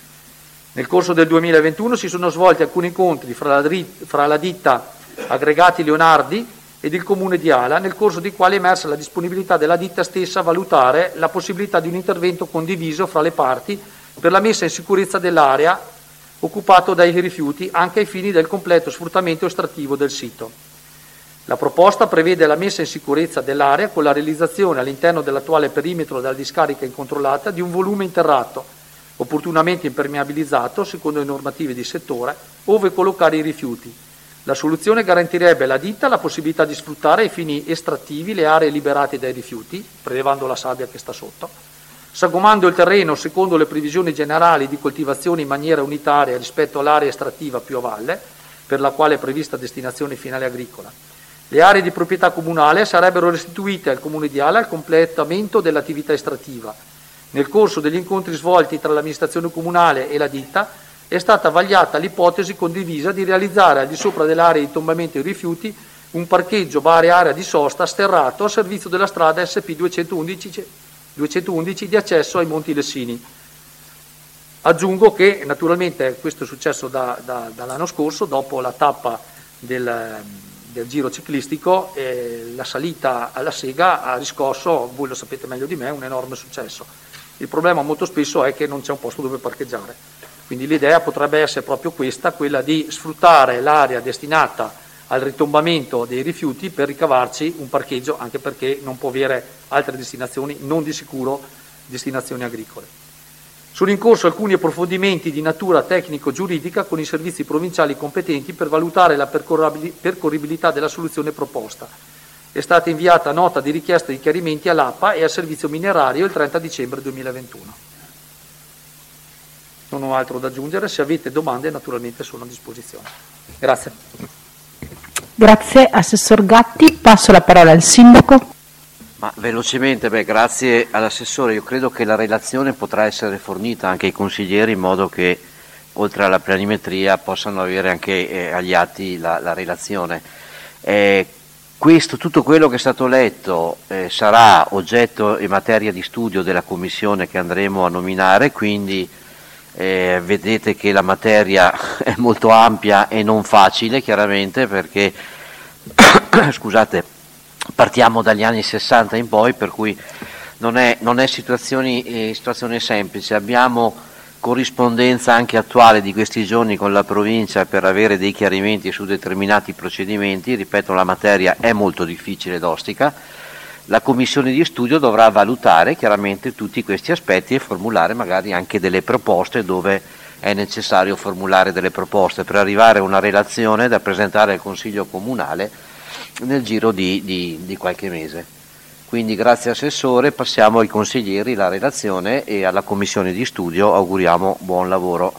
Nel corso del duemilaventuno si sono svolti alcuni incontri fra la, fra la ditta Aggregati Leonardi ed il Comune di Ala, nel corso dei quali è emersa la disponibilità della ditta stessa a valutare la possibilità di un intervento condiviso fra le parti per la messa in sicurezza dell'area occupata dai rifiuti anche ai fini del completo sfruttamento estrattivo del sito. La proposta prevede la messa in sicurezza dell'area con la realizzazione all'interno dell'attuale perimetro della discarica incontrollata di un volume interrato, opportunamente impermeabilizzato secondo le normative di settore, ove collocare i rifiuti. La soluzione garantirebbe alla ditta la possibilità di sfruttare ai fini estrattivi le aree liberate dai rifiuti, prelevando la sabbia che sta sotto, sagomando il terreno secondo le previsioni generali di coltivazione in maniera unitaria rispetto all'area estrattiva più a valle, per la quale è prevista destinazione finale agricola. Le aree di proprietà comunale sarebbero restituite al Comune di Ala al completamento dell'attività estrattiva. Nel corso degli incontri svolti tra l'amministrazione comunale e la ditta è stata vagliata l'ipotesi condivisa di realizzare al di sopra dell'area di tombamento dei rifiuti un parcheggio bar e area di sosta sterrato a servizio della strada S P duecentoundici, duecentoundici di accesso ai Monti Lessini. Aggiungo che naturalmente questo è successo da, da, dall'anno scorso, dopo la tappa del, del giro ciclistico, eh, la salita alla Sega ha riscosso, voi lo sapete meglio di me, un enorme successo. Il problema molto spesso è che non c'è un posto dove parcheggiare. Quindi l'idea potrebbe essere proprio questa, quella di sfruttare l'area destinata al ritombamento dei rifiuti per ricavarci un parcheggio, anche perché non può avere altre destinazioni, non di sicuro destinazioni agricole. Sono in corso alcuni approfondimenti di natura tecnico-giuridica con i servizi provinciali competenti per valutare la percorribilità della soluzione proposta. È stata inviata nota di richiesta di chiarimenti all'A P A e al Servizio Minerario il trenta dicembre duemilaventuno. Non ho altro da aggiungere, se avete domande naturalmente sono a disposizione. Grazie. Grazie Assessor Gatti, passo la parola al Sindaco. Ma velocemente, beh, grazie all'Assessore, io credo che la relazione potrà essere fornita anche ai consiglieri in modo che oltre alla planimetria possano avere anche eh, agli atti la, la relazione. Eh, questo, tutto quello che è stato letto eh, sarà oggetto e materia di studio della commissione che andremo a nominare, quindi Eh, vedete che la materia è molto ampia e non facile, chiaramente, perché scusate, partiamo dagli anni sessanta in poi, per cui non è, non è situazioni, eh, situazione semplice. Abbiamo corrispondenza anche attuale di questi giorni con la provincia per avere dei chiarimenti su determinati procedimenti. Ripeto, la materia è molto difficile ed ostica. La commissione di studio dovrà valutare chiaramente tutti questi aspetti e formulare magari anche delle proposte dove è necessario formulare delle proposte per arrivare a una relazione da presentare al Consiglio Comunale nel giro di, di, di qualche mese. Quindi grazie Assessore, passiamo ai consiglieri la relazione e alla commissione di studio auguriamo buon lavoro.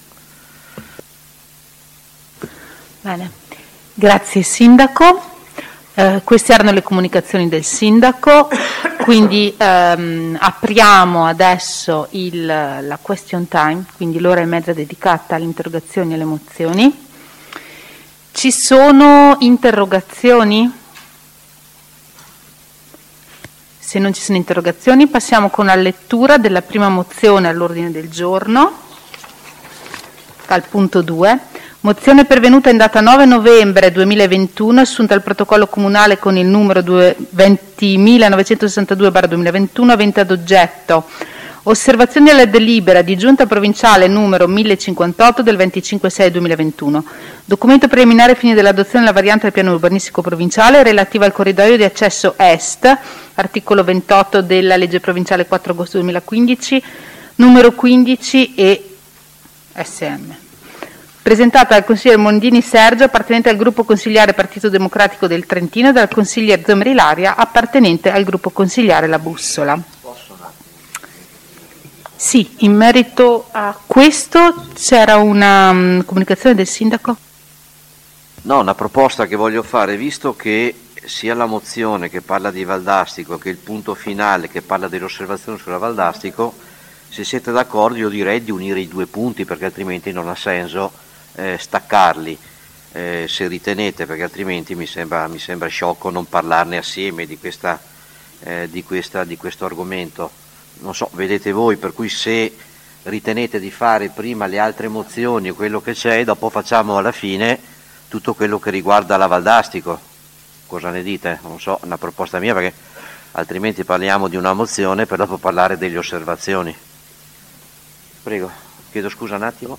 Bene, grazie Sindaco. Eh, queste erano le comunicazioni del Sindaco, quindi ehm, apriamo adesso il, la question time, quindi l'ora e mezza dedicata alle interrogazioni e alle mozioni. Ci sono interrogazioni? Se non ci sono interrogazioni, passiamo con la lettura della prima mozione all'ordine del giorno, al punto due. Mozione pervenuta in data nove novembre duemilaventuno, assunta al protocollo comunale con il numero ventimillenovecentosessantadue barra duemilaventuno, avente ad oggetto osservazioni alla delibera di giunta provinciale numero mille cinquantotto del venticinque sei duemilaventuno, documento preliminare ai fini dell'adozione della variante del piano urbanistico provinciale relativa al corridoio di accesso est, articolo ventotto della legge provinciale quattro agosto duemilaquindici, numero quindici e S M. Presentata dal consigliere Mondini Sergio, appartenente al gruppo consigliare Partito Democratico del Trentino, e dal consigliere Zomeri Ilaria, appartenente al gruppo consigliare La Bussola. Sì, in merito a questo c'era una um, comunicazione del sindaco? No, una proposta che voglio fare, visto che sia la mozione che parla di Valdastico che il punto finale che parla delle osservazioni sulla Valdastico, se siete d'accordo io direi di unire i due punti, perché altrimenti non ha senso eh, staccarli, eh, se ritenete, perché altrimenti mi sembra, mi sembra sciocco non parlarne assieme di, questa, eh, di, questa, di questo argomento. Non so, vedete voi, per cui se ritenete di fare prima le altre mozioni o quello che c'è, dopo facciamo alla fine tutto quello che riguarda la Valdastico. Cosa ne dite? Non so, una proposta mia, perché altrimenti parliamo di una mozione per dopo parlare delle osservazioni. Prego, chiedo scusa un attimo.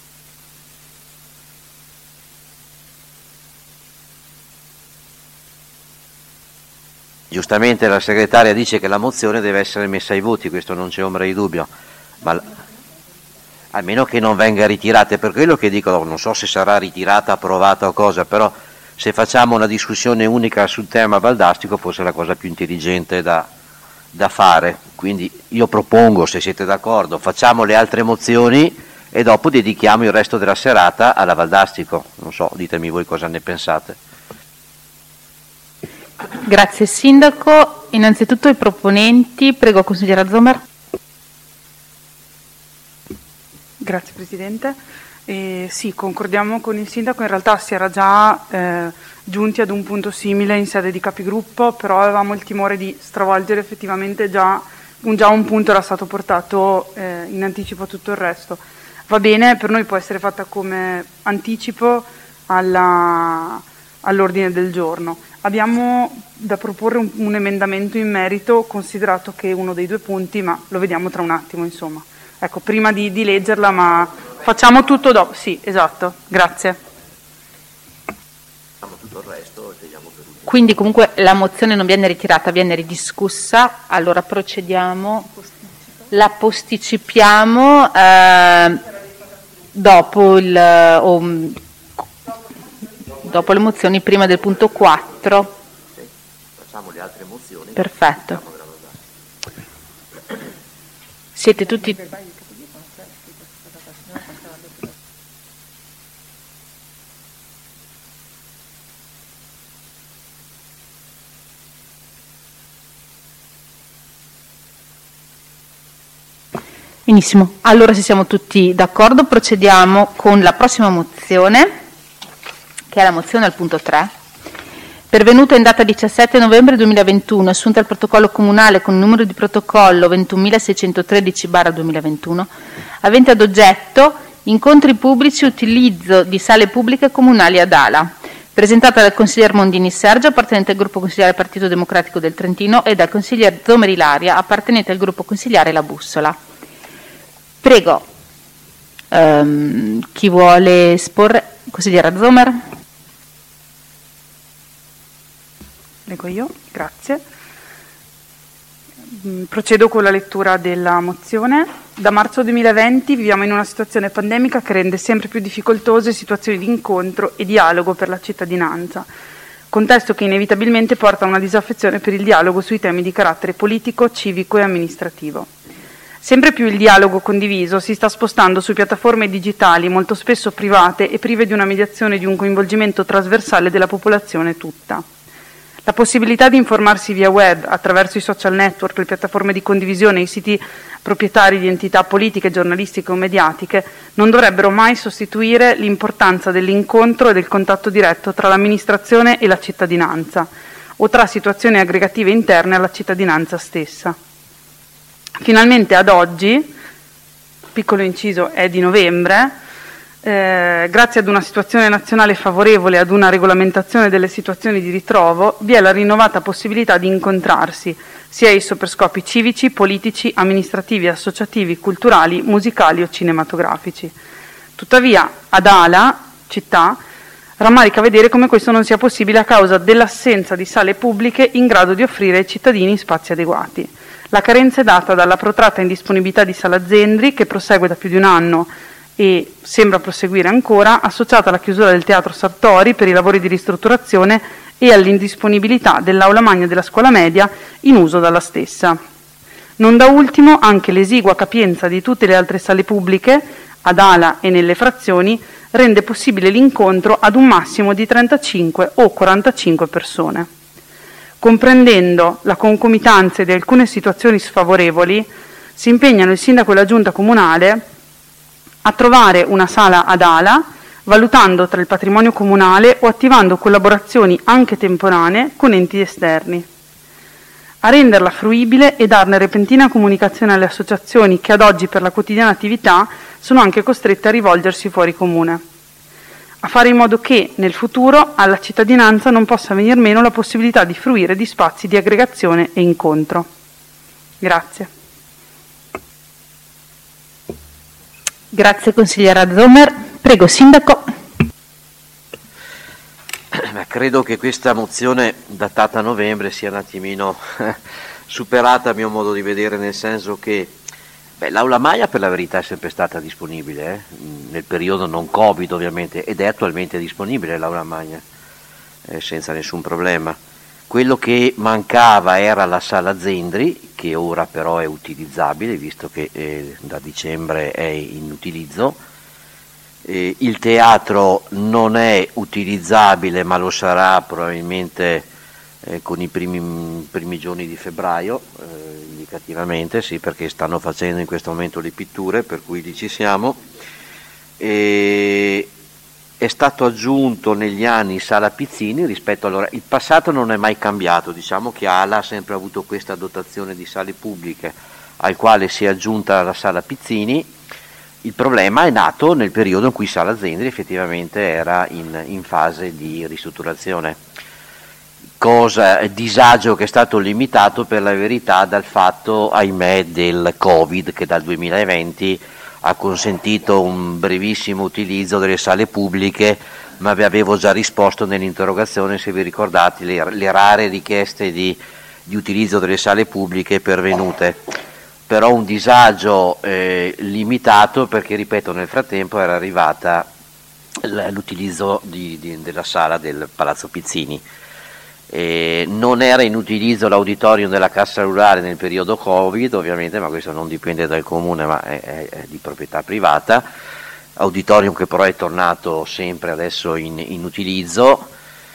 Giustamente la segretaria dice che la mozione deve essere messa ai voti, questo non c'è ombra di dubbio, ma almeno che non venga ritirata, è per quello che dico, non so se sarà ritirata, approvata o cosa, però se facciamo una discussione unica sul tema Valdastico forse è la cosa più intelligente da, da fare, quindi io propongo, se siete d'accordo, facciamo le altre mozioni e dopo dedichiamo il resto della serata alla Valdastico, non so, ditemi voi cosa ne pensate. Grazie Sindaco. Innanzitutto i proponenti, prego consigliera Zomer. Grazie Presidente. Eh, sì, concordiamo con il Sindaco, in realtà si era già eh, giunti ad un punto simile in sede di capigruppo, però avevamo il timore di stravolgere effettivamente già un, già un punto era stato portato eh, in anticipo a tutto il resto. Va bene, per noi può essere fatta come anticipo alla, all'ordine del giorno. Abbiamo da proporre un, un emendamento in merito, considerato che uno dei due punti, ma lo vediamo tra un attimo, insomma. Ecco, prima di, di leggerla, ma facciamo tutto dopo. Sì, esatto, grazie. Tutto il resto, teniamo per ultimo. Quindi comunque la mozione non viene ritirata, viene ridiscussa, allora procediamo, la posticipiamo eh, dopo il... Oh, dopo le mozioni, prima del punto quattro. Sì, facciamo le altre mozioni. Perfetto. Siete tutti... Benissimo, allora se siamo tutti d'accordo procediamo con la prossima mozione, che è la mozione al punto tre, pervenuta in data diciassette novembre duemilaventuno, assunta al protocollo comunale con il numero di protocollo ventunomilaseicentotredici barra duemilaventuno, avente ad oggetto incontri pubblici, utilizzo di sale pubbliche comunali ad Ala, presentata dal consigliere Mondini Sergio, appartenente al gruppo consigliare Partito Democratico del Trentino, e dal consigliere Zomeri Ilaria, appartenente al gruppo consigliare La Bussola. Prego, um, chi vuole esporre? Consigliera Zomer. Leggo io, grazie. Procedo con la lettura della mozione. Da marzo duemilaventi viviamo in una situazione pandemica che rende sempre più difficoltose situazioni di incontro e dialogo per la cittadinanza, contesto che inevitabilmente porta a una disaffezione per il dialogo sui temi di carattere politico, civico e amministrativo. Sempre più il dialogo condiviso si sta spostando su piattaforme digitali molto spesso private e prive di una mediazione e di un coinvolgimento trasversale della popolazione tutta. La possibilità di informarsi via web, attraverso i social network, le piattaforme di condivisione e i siti proprietari di entità politiche, giornalistiche o mediatiche non dovrebbero mai sostituire l'importanza dell'incontro e del contatto diretto tra l'amministrazione e la cittadinanza, o tra situazioni aggregative interne alla cittadinanza stessa. Finalmente ad oggi, piccolo inciso è di novembre, eh, grazie ad una situazione nazionale favorevole ad una regolamentazione delle situazioni di ritrovo, vi è la rinnovata possibilità di incontrarsi, sia esso per scopi civici, politici, amministrativi, associativi, culturali, musicali o cinematografici. Tuttavia, ad Ala, città, rammarica vedere come questo non sia possibile a causa dell'assenza di sale pubbliche in grado di offrire ai cittadini spazi adeguati. La carenza è data dalla protratta indisponibilità di Sala Zendri, che prosegue da più di un anno e sembra proseguire ancora, associata alla chiusura del Teatro Sartori per i lavori di ristrutturazione e all'indisponibilità dell'aula magna della scuola media in uso dalla stessa. Non da ultimo anche l'esigua capienza di tutte le altre sale pubbliche, ad Ala e nelle frazioni, rende possibile l'incontro ad un massimo di trentacinque o quarantacinque persone. Comprendendo la concomitanza di alcune situazioni sfavorevoli, si impegnano il sindaco e la giunta comunale a trovare una sala ad Ala, valutando tra il patrimonio comunale o attivando collaborazioni anche temporanee con enti esterni. A renderla fruibile e darne repentina comunicazione alle associazioni che ad oggi per la quotidiana attività sono anche costrette a rivolgersi fuori comune. A fare in modo che, nel futuro, alla cittadinanza non possa venir meno la possibilità di fruire di spazi di aggregazione e incontro. Grazie. Grazie consigliera Zomer. Prego, sindaco. Ma credo che questa mozione datata a novembre sia un attimino superata a mio modo di vedere, nel senso che beh, l'aula magna per la verità è sempre stata disponibile, eh? Nel periodo non Covid ovviamente, ed è attualmente disponibile l'aula magna, eh, senza nessun problema. Quello che mancava era la sala Zendri, che ora però è utilizzabile, visto che eh, da dicembre è in utilizzo. Eh, il teatro non è utilizzabile, ma lo sarà probabilmente eh, con i primi, primi giorni di febbraio, eh, indicativamente, sì, perché stanno facendo in questo momento le pitture, per cui lì ci siamo. E è stato aggiunto negli anni Sala Pizzini rispetto allora. Il passato non è mai cambiato, diciamo che Ala ha sempre avuto questa dotazione di sale pubbliche, al quale si è aggiunta la Sala Pizzini. Il problema è nato nel periodo in cui Sala Zendri effettivamente era in, in fase di ristrutturazione, cosa, disagio che è stato limitato per la verità dal fatto, ahimè, del Covid, che dal duemilaventi ha consentito un brevissimo utilizzo delle sale pubbliche, ma vi avevo già risposto nell'interrogazione, se vi ricordate, le, le rare richieste di, di utilizzo delle sale pubbliche pervenute. Però un disagio eh, limitato perché, ripeto, nel frattempo era arrivata l'utilizzo di, di, della sala del Palazzo Pizzini. Eh, non era in utilizzo l'auditorium della Cassa Rurale nel periodo Covid, ovviamente, ma questo non dipende dal comune, ma è, è, è di proprietà privata. Auditorium che però è tornato sempre adesso in, in utilizzo.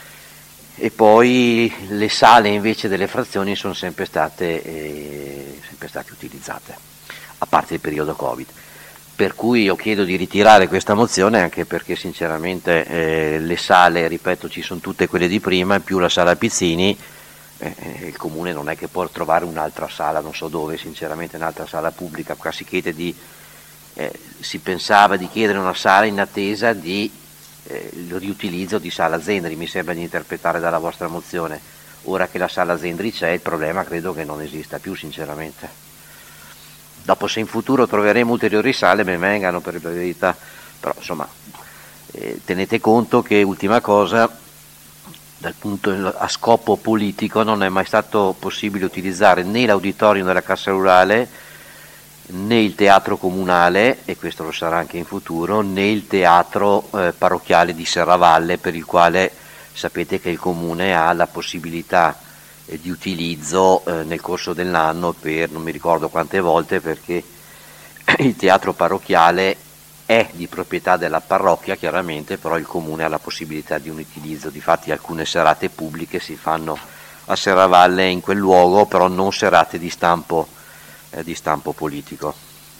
E poi le sale invece delle frazioni sono sempre state, eh, sempre state utilizzate, a parte il periodo Covid. Per cui io chiedo di ritirare questa mozione, anche perché sinceramente eh, le sale, ripeto, ci sono tutte quelle di prima, in più la sala Pizzini, eh, il comune non è che può trovare un'altra sala, non so dove, sinceramente un'altra sala pubblica. Qua si chiede di, eh, si pensava di chiedere una sala in attesa di eh, il riutilizzo di Sala Zendri, mi sembra di interpretare dalla vostra mozione. Ora che la Sala Zendri c'è, il problema credo che non esista più, sinceramente. Dopo, se in futuro troveremo ulteriori sale, ben vengano, per la verità, però insomma eh, tenete conto che, ultima cosa, dal punto a scopo politico non è mai stato possibile utilizzare né l'auditorium della Cassa Rurale, né il teatro comunale, e questo lo sarà anche in futuro, né il teatro eh, parrocchiale di Serravalle, per il quale sapete che il comune ha la possibilità di utilizzo eh, nel corso dell'anno per non mi ricordo quante volte, perché il teatro parrocchiale è di proprietà della parrocchia chiaramente, però il comune ha la possibilità di un utilizzo. Difatti alcune serate pubbliche si fanno a Serravalle in quel luogo, però non serate di stampo, eh, di stampo politico.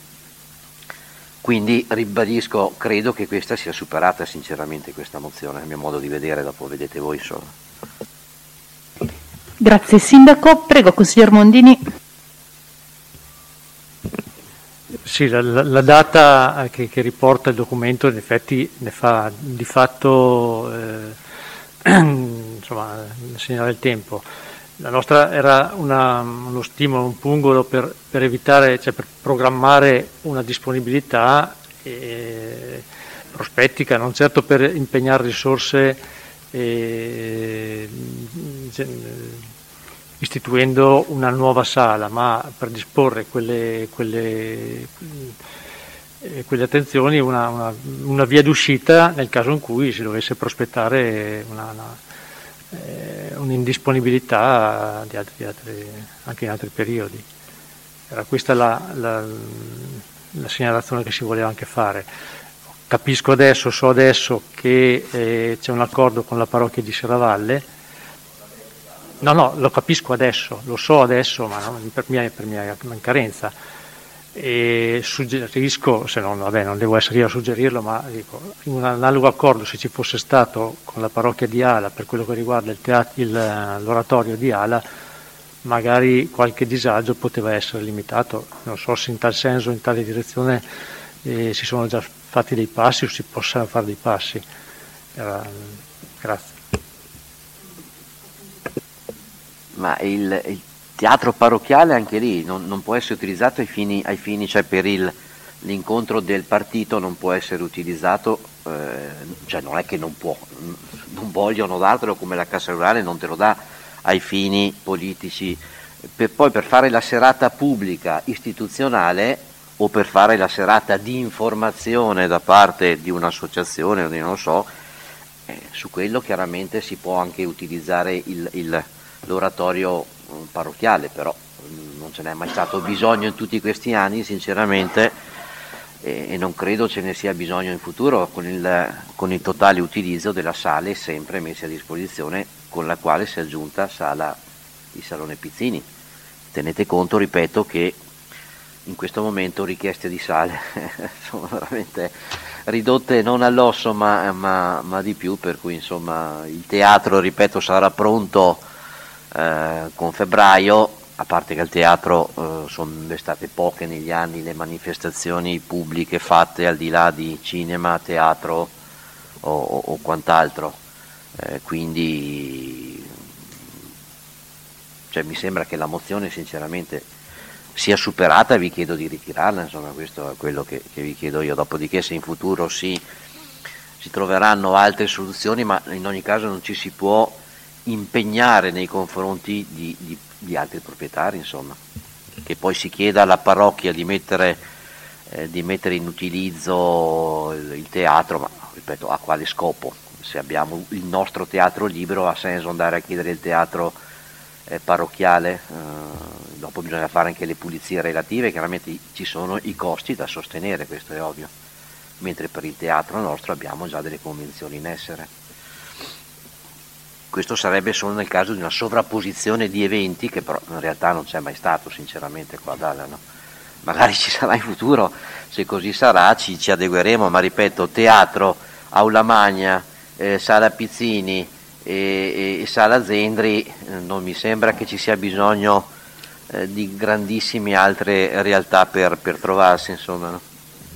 Quindi ribadisco, credo che questa sia superata sinceramente, questa mozione, a mio modo di vedere, dopo vedete voi insomma. Grazie Sindaco, prego consiglier Mondini. Sì, la, la, la data che, che riporta il documento in effetti ne fa di fatto eh, insomma, segnare il tempo. La nostra era una, uno stimolo, un pungolo per, per evitare, cioè per programmare una disponibilità eh, prospettica, non certo per impegnare risorse eh, istituendo una nuova sala, ma per disporre quelle, quelle, eh, quelle attenzioni, una, una, una via d'uscita nel caso in cui si dovesse prospettare una, una, eh, un'indisponibilità di altri, di altri, anche in altri periodi. Era questa la, la, la segnalazione che si voleva anche fare. Capisco adesso, so adesso che eh, c'è un accordo con la parrocchia di Serravalle. No, no, lo capisco adesso, lo so adesso, ma non per mia, per mia carenza. E suggerisco, se non, vabbè, non devo essere io a suggerirlo, ma dico, in un analogo accordo, se ci fosse stato con la parrocchia di Ala per quello che riguarda il teatro, il, l'oratorio di Ala, magari qualche disagio poteva essere limitato. Non so se in tal senso, in tale direzione eh, si sono già fatti dei passi o si possano fare dei passi. Era, grazie. Ma il, il teatro parrocchiale anche lì non, non può essere utilizzato ai fini, ai fini cioè per il, l'incontro del partito non può essere utilizzato, eh, cioè non è che non può, non vogliono dartelo come la Cassa Rurale non te lo dà ai fini politici, per, poi per fare la serata pubblica istituzionale o per fare la serata di informazione da parte di un'associazione o di non so, eh, su quello chiaramente si può anche utilizzare il, il l'oratorio parrocchiale, però non ce n'è mai stato bisogno in tutti questi anni sinceramente e, e non credo ce ne sia bisogno in futuro con il, con il totale utilizzo della sala sempre messa a disposizione con la quale si è aggiunta sala di Salone Pizzini. Tenete conto, ripeto, che in questo momento richieste di sale sono veramente ridotte non all'osso ma, ma, ma di più, per cui insomma il teatro, ripeto, sarà pronto Eh, con febbraio, a parte che al teatro eh, sono state poche negli anni le manifestazioni pubbliche fatte al di là di cinema, teatro o, o, o quant'altro, eh, quindi cioè, mi sembra che la mozione sinceramente sia superata e vi chiedo di ritirarla, insomma questo è quello che, che vi chiedo io, dopodiché se in futuro si, si troveranno altre soluzioni, ma in ogni caso non ci si può impegnare nei confronti di, di, di altri proprietari, insomma, che poi si chieda alla parrocchia di mettere, eh, di mettere in utilizzo il, il teatro, ma ripeto, a quale scopo? Se abbiamo il nostro teatro libero ha senso andare a chiedere il teatro eh, parrocchiale, eh, dopo bisogna fare anche le pulizie relative, chiaramente ci sono i costi da sostenere, questo è ovvio, mentre per il teatro nostro abbiamo già delle convenzioni in essere. Questo sarebbe solo nel caso di una sovrapposizione di eventi che però in realtà non c'è mai stato sinceramente qua ad Ala, no? Magari ci sarà in futuro, se così sarà ci, ci adegueremo, ma ripeto, teatro, aula magna, eh, sala Pizzini e, e sala Zendri, eh, non mi sembra che ci sia bisogno eh, di grandissime altre realtà per, per trovarsi, insomma, no?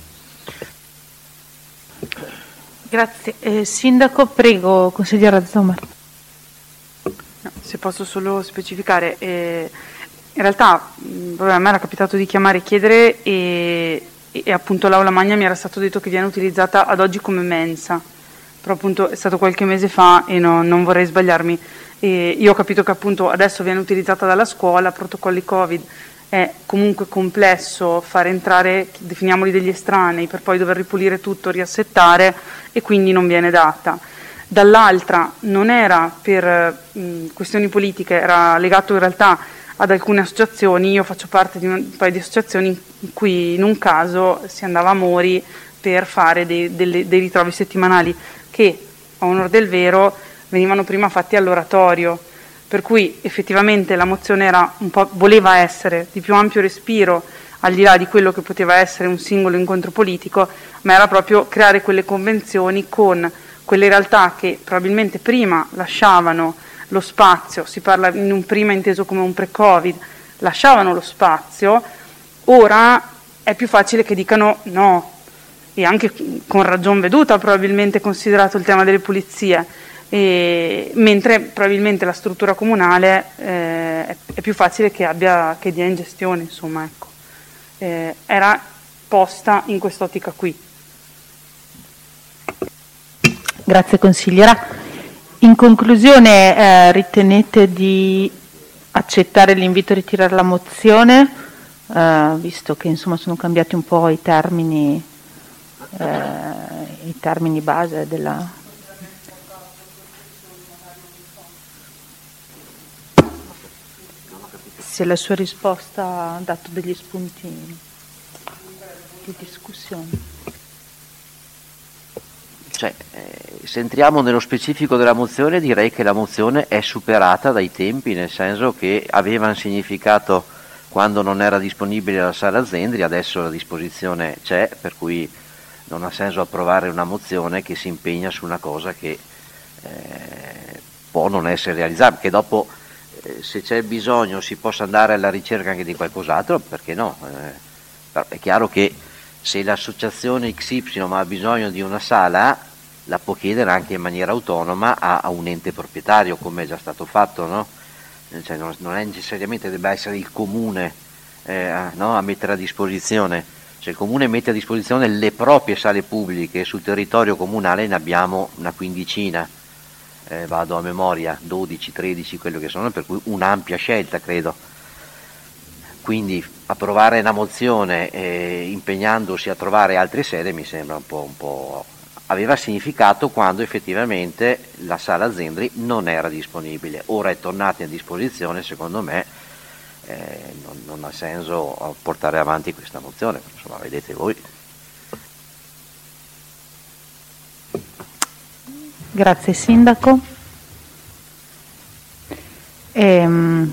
Grazie. Eh, Sindaco, prego, consigliere Zomer. No, se posso solo specificare, eh, in realtà mh, vabbè, a me era capitato di chiamare e chiedere e, e, e appunto l'aula magna mi era stato detto che viene utilizzata ad oggi come mensa, però appunto è stato qualche mese fa e no, non vorrei sbagliarmi. E io ho capito che appunto adesso viene utilizzata dalla scuola, protocolli Covid, è comunque complesso fare entrare, definiamoli degli estranei, per poi dover ripulire tutto, riassettare e quindi non viene data. Dall'altra non era per mh, questioni politiche, era legato in realtà ad alcune associazioni. Io faccio parte di un paio di associazioni in cui in un caso si andava a Mori per fare dei, delle, dei ritrovi settimanali che a onor del vero venivano prima fatti all'oratorio, per cui effettivamente la mozione era un po', voleva essere di più ampio respiro al di là di quello che poteva essere un singolo incontro politico, ma era proprio creare quelle convenzioni con quelle realtà che probabilmente prima lasciavano lo spazio, si parla in un prima inteso come un pre-Covid, lasciavano lo spazio, ora è più facile che dicano no, e anche con ragion veduta probabilmente considerato il tema delle pulizie, e, mentre probabilmente la struttura comunale eh, è, è più facile che, abbia, che dia in gestione, insomma, ecco. Eh, era posta in quest'ottica qui. Grazie consigliera. In conclusione, eh, ritenete di accettare l'invito a ritirare la mozione, eh, visto che insomma sono cambiati un po' i termini, eh, i termini base della... Se la sua risposta ha dato degli spunti di discussione. Cioè, eh, se entriamo nello specifico della mozione, direi che la mozione è superata dai tempi, nel senso che aveva un significato quando non era disponibile la sala Zendri, adesso la disposizione c'è, per cui non ha senso approvare una mozione che si impegna su una cosa che eh, può non essere realizzabile, che dopo eh, se c'è bisogno si possa andare alla ricerca anche di qualcos'altro, perché no? Eh, però è chiaro che se l'associazione X Y ha bisogno di una sala, la può chiedere anche in maniera autonoma a, a un ente proprietario, come è già stato fatto, no? Cioè non, non è necessariamente debba essere il comune eh, a, no, a mettere a disposizione. Cioè il comune mette a disposizione le proprie sale pubbliche, sul territorio comunale ne abbiamo una quindicina, eh, vado a memoria, dodici, tredici, quello che sono, per cui un'ampia scelta, credo. Quindi approvare una mozione eh, impegnandosi a trovare altre sede mi sembra un po', un po'... aveva significato quando effettivamente la sala Zendri non era disponibile. Ora è tornata in disposizione, secondo me eh, non, non ha senso portare avanti questa mozione, insomma vedete voi. Grazie Sindaco. Ehm...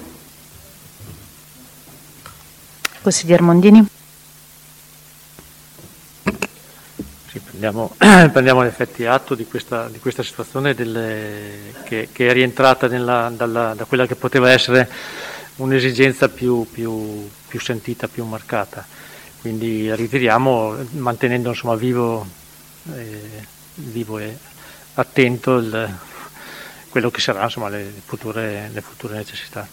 Consigliere Mondini. Sì, prendiamo, prendiamo in effetti atto di questa, di questa situazione delle, che, che è rientrata nella, dalla, da quella che poteva essere un'esigenza più, più, più sentita, più marcata. Quindi ritiriamo mantenendo insomma, vivo, eh, vivo e attento il, quello che saranno insomma, le, future, le future necessità.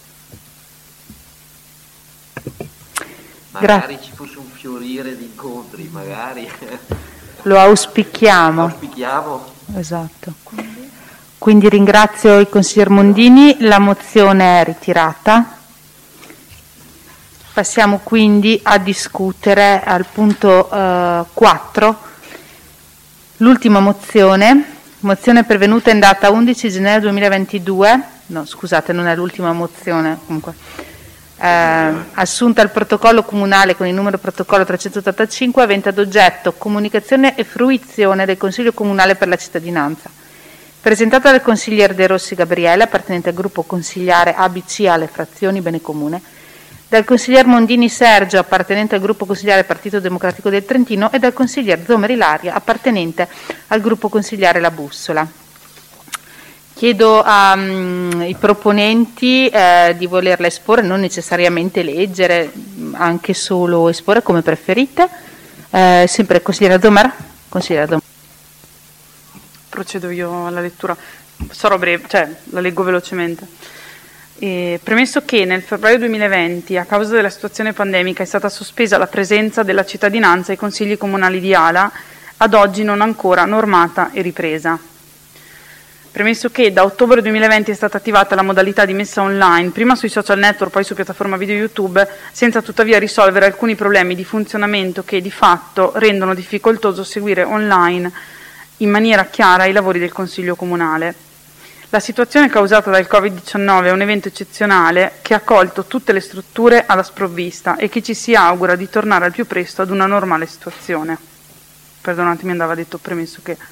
Magari ci fosse un fiorire di incontri, magari. Lo auspichiamo. Auspichiamo. Esatto. Quindi ringrazio il consigliere Mondini, la mozione è ritirata. Passiamo quindi a discutere al punto eh, quattro, l'ultima mozione, mozione pervenuta in data undici gennaio duemilaventidue, no scusate non è l'ultima mozione comunque. Eh, assunta al protocollo comunale con il numero protocollo trecentottantacinque avente ad oggetto comunicazione e fruizione del Consiglio Comunale per la cittadinanza, presentata dal consigliere De Rossi Gabriele, appartenente al gruppo consigliare A B C alle frazioni Bene Comune, dal consigliere Mondini Sergio, appartenente al gruppo consigliare Partito Democratico del Trentino, e dal consigliere Zomer Ilaria, appartenente al gruppo consigliare La Bussola. Chiedo ai um, proponenti eh, di volerla esporre, non necessariamente leggere, anche solo esporre come preferite. Eh, sempre il consigliere Zomer. Consigliere Zomer. Procedo io alla lettura, sarò breve, cioè la leggo velocemente. E, premesso che nel febbraio duemilaventi, a causa della situazione pandemica, è stata sospesa la presenza della cittadinanza ai consigli comunali di Ala, ad oggi non ancora normata e ripresa. Premesso che da ottobre duemilaventi è stata attivata la modalità di messa online, prima sui social network, poi su piattaforma video YouTube, senza tuttavia risolvere alcuni problemi di funzionamento che di fatto rendono difficoltoso seguire online in maniera chiara i lavori del Consiglio Comunale. La situazione causata dal covid diciannove è un evento eccezionale che ha colto tutte le strutture alla sprovvista e che ci si augura di tornare al più presto ad una normale situazione. Perdonatemi, andava detto premesso che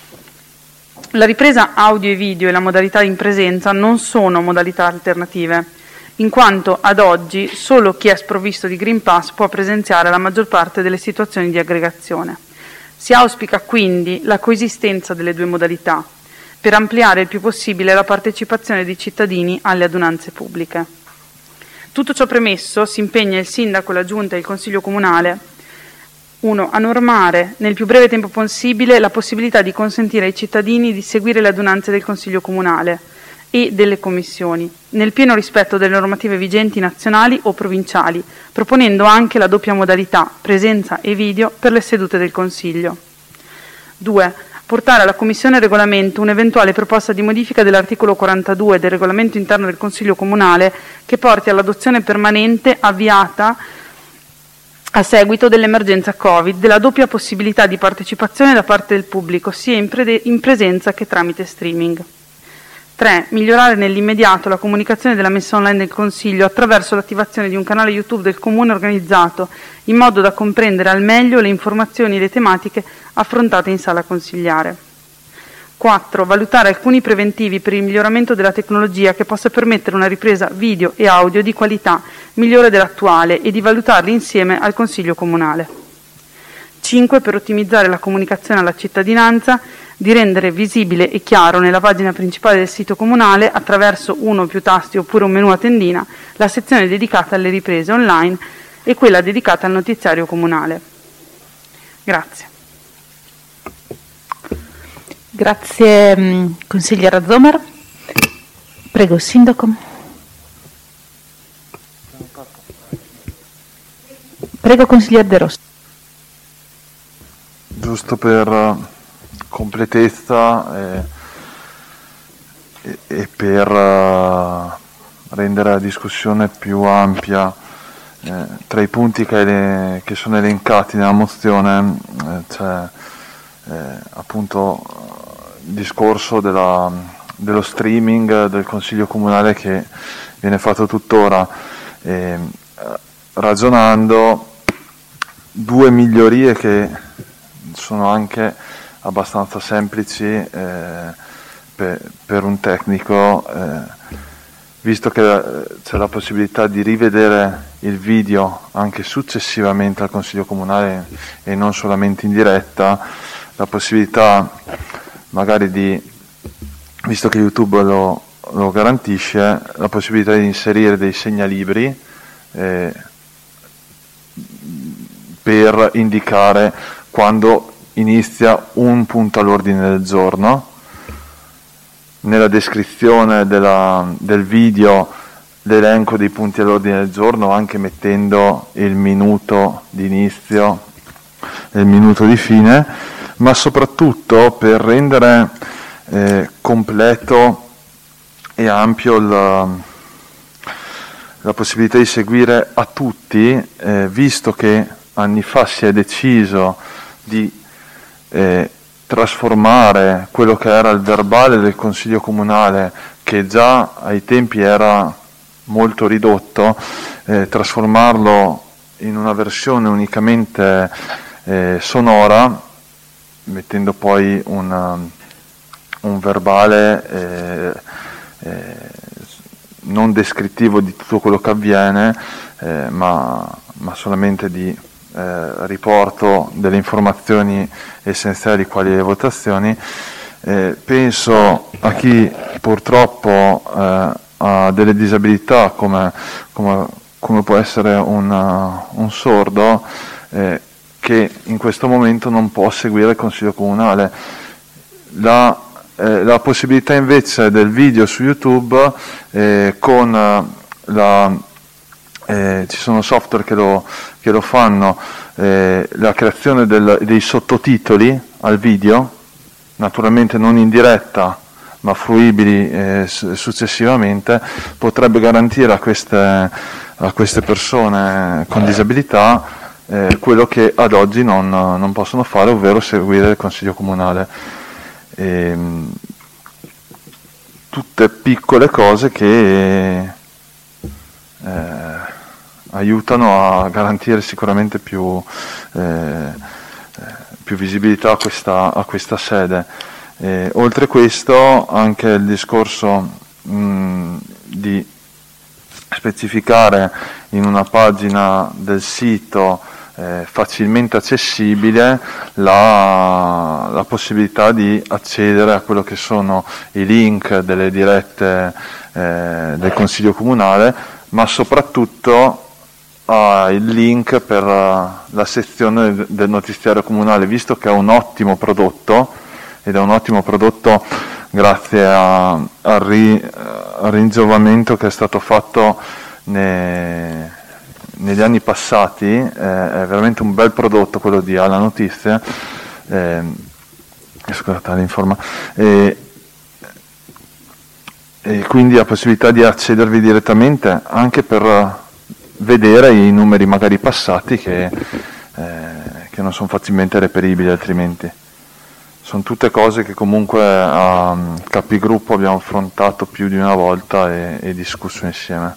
la ripresa audio e video e la modalità in presenza non sono modalità alternative, in quanto ad oggi solo chi è sprovvisto di Green Pass può presenziare la maggior parte delle situazioni di aggregazione. Si auspica quindi la coesistenza delle due modalità. per ampliare il più possibile la partecipazione dei cittadini alle adunanze pubbliche. Tutto ciò premesso, si impegna il Sindaco, la Giunta e il Consiglio Comunale uno A normare nel più breve tempo possibile la possibilità di consentire ai cittadini di seguire le adunanze del Consiglio Comunale e delle commissioni, nel pieno rispetto delle normative vigenti nazionali o provinciali, proponendo anche la doppia modalità, presenza e video, per le sedute del Consiglio. due Portare alla Commissione Regolamento un'eventuale proposta di modifica dell'articolo quarantadue del Regolamento interno del Consiglio Comunale che porti all'adozione permanente avviata a seguito dell'emergenza Covid della doppia possibilità di partecipazione da parte del pubblico sia in, pre- in presenza che tramite streaming. tre Migliorare nell'immediato la comunicazione della messa online del Consiglio attraverso l'attivazione di un canale YouTube del Comune organizzato in modo da comprendere al meglio le informazioni e le tematiche affrontate in sala consigliare. quattro Valutare alcuni preventivi per il miglioramento della tecnologia che possa permettere una ripresa video e audio di qualità migliore dell'attuale e di valutarli insieme al Consiglio Comunale. cinque Per ottimizzare la comunicazione alla cittadinanza, di rendere visibile e chiaro nella pagina principale del sito comunale, attraverso uno o più tasti oppure un menu a tendina, la sezione dedicata alle riprese online e quella dedicata al notiziario comunale. Grazie. Grazie mh, consigliera Zomer. Prego, Sindaco. Prego, consigliere De Rossi. Giusto per completezza e, e, e per uh, rendere la discussione più ampia, eh, tra i punti che, le, che sono elencati nella mozione eh, c'è eh, appunto il discorso della, dello streaming del Consiglio Comunale che viene fatto tuttora, eh, ragionando due migliorie che sono anche abbastanza semplici eh, per, per un tecnico, eh, visto che c'è la possibilità di rivedere il video anche successivamente al Consiglio Comunale e non solamente in diretta, la possibilità magari di, visto che YouTube lo, lo garantisce, la possibilità di inserire dei segnalibri eh, per indicare quando inizia un punto all'ordine del giorno, nella descrizione della, del video l'elenco dei punti all'ordine del giorno, anche mettendo il minuto di inizio e il minuto di fine, ma soprattutto per rendere eh, completo e ampio il, la possibilità di seguire a tutti, eh, visto che anni fa si è deciso di eh, trasformare quello che era il verbale del Consiglio Comunale, che già ai tempi era molto ridotto, eh, trasformarlo in una versione unicamente eh, sonora, mettendo poi una, un verbale eh, eh, non descrittivo di tutto quello che avviene, eh, ma, ma solamente di Eh, riporto delle informazioni essenziali quali le votazioni. Eh, penso a chi purtroppo eh, ha delle disabilità come, come, come può essere un, uh, un sordo eh, che in questo momento non può seguire il Consiglio Comunale. La, eh, la possibilità invece del video su YouTube eh, con uh, la Eh, ci sono software che lo, che lo fanno, eh, la creazione del, dei sottotitoli al video, naturalmente non in diretta ma fruibili eh, successivamente, potrebbe garantire a queste, a queste persone con disabilità eh, quello che ad oggi non, non possono fare, ovvero seguire il Consiglio Comunale. E, tutte piccole cose che eh, aiutano a garantire sicuramente più, eh, più visibilità a questa, a questa sede. Eh, oltre questo anche il discorso mh, di specificare in una pagina del sito eh, facilmente accessibile la, la possibilità di accedere a quello che sono i link delle dirette eh, del Consiglio Comunale, ma soprattutto uh, il link per uh, la sezione del notiziario comunale, visto che è un ottimo prodotto, ed è un ottimo prodotto grazie a, al, ri, al ringiovanimento che è stato fatto ne, negli anni passati. Eh, è veramente un bel prodotto quello di Alla Notizia, eh, scusate l'informa, e, e quindi la possibilità di accedervi direttamente anche per vedere i numeri magari passati che, eh, che non sono facilmente reperibili altrimenti. Sono tutte cose che comunque a Capigruppo abbiamo affrontato più di una volta e, e discusso insieme.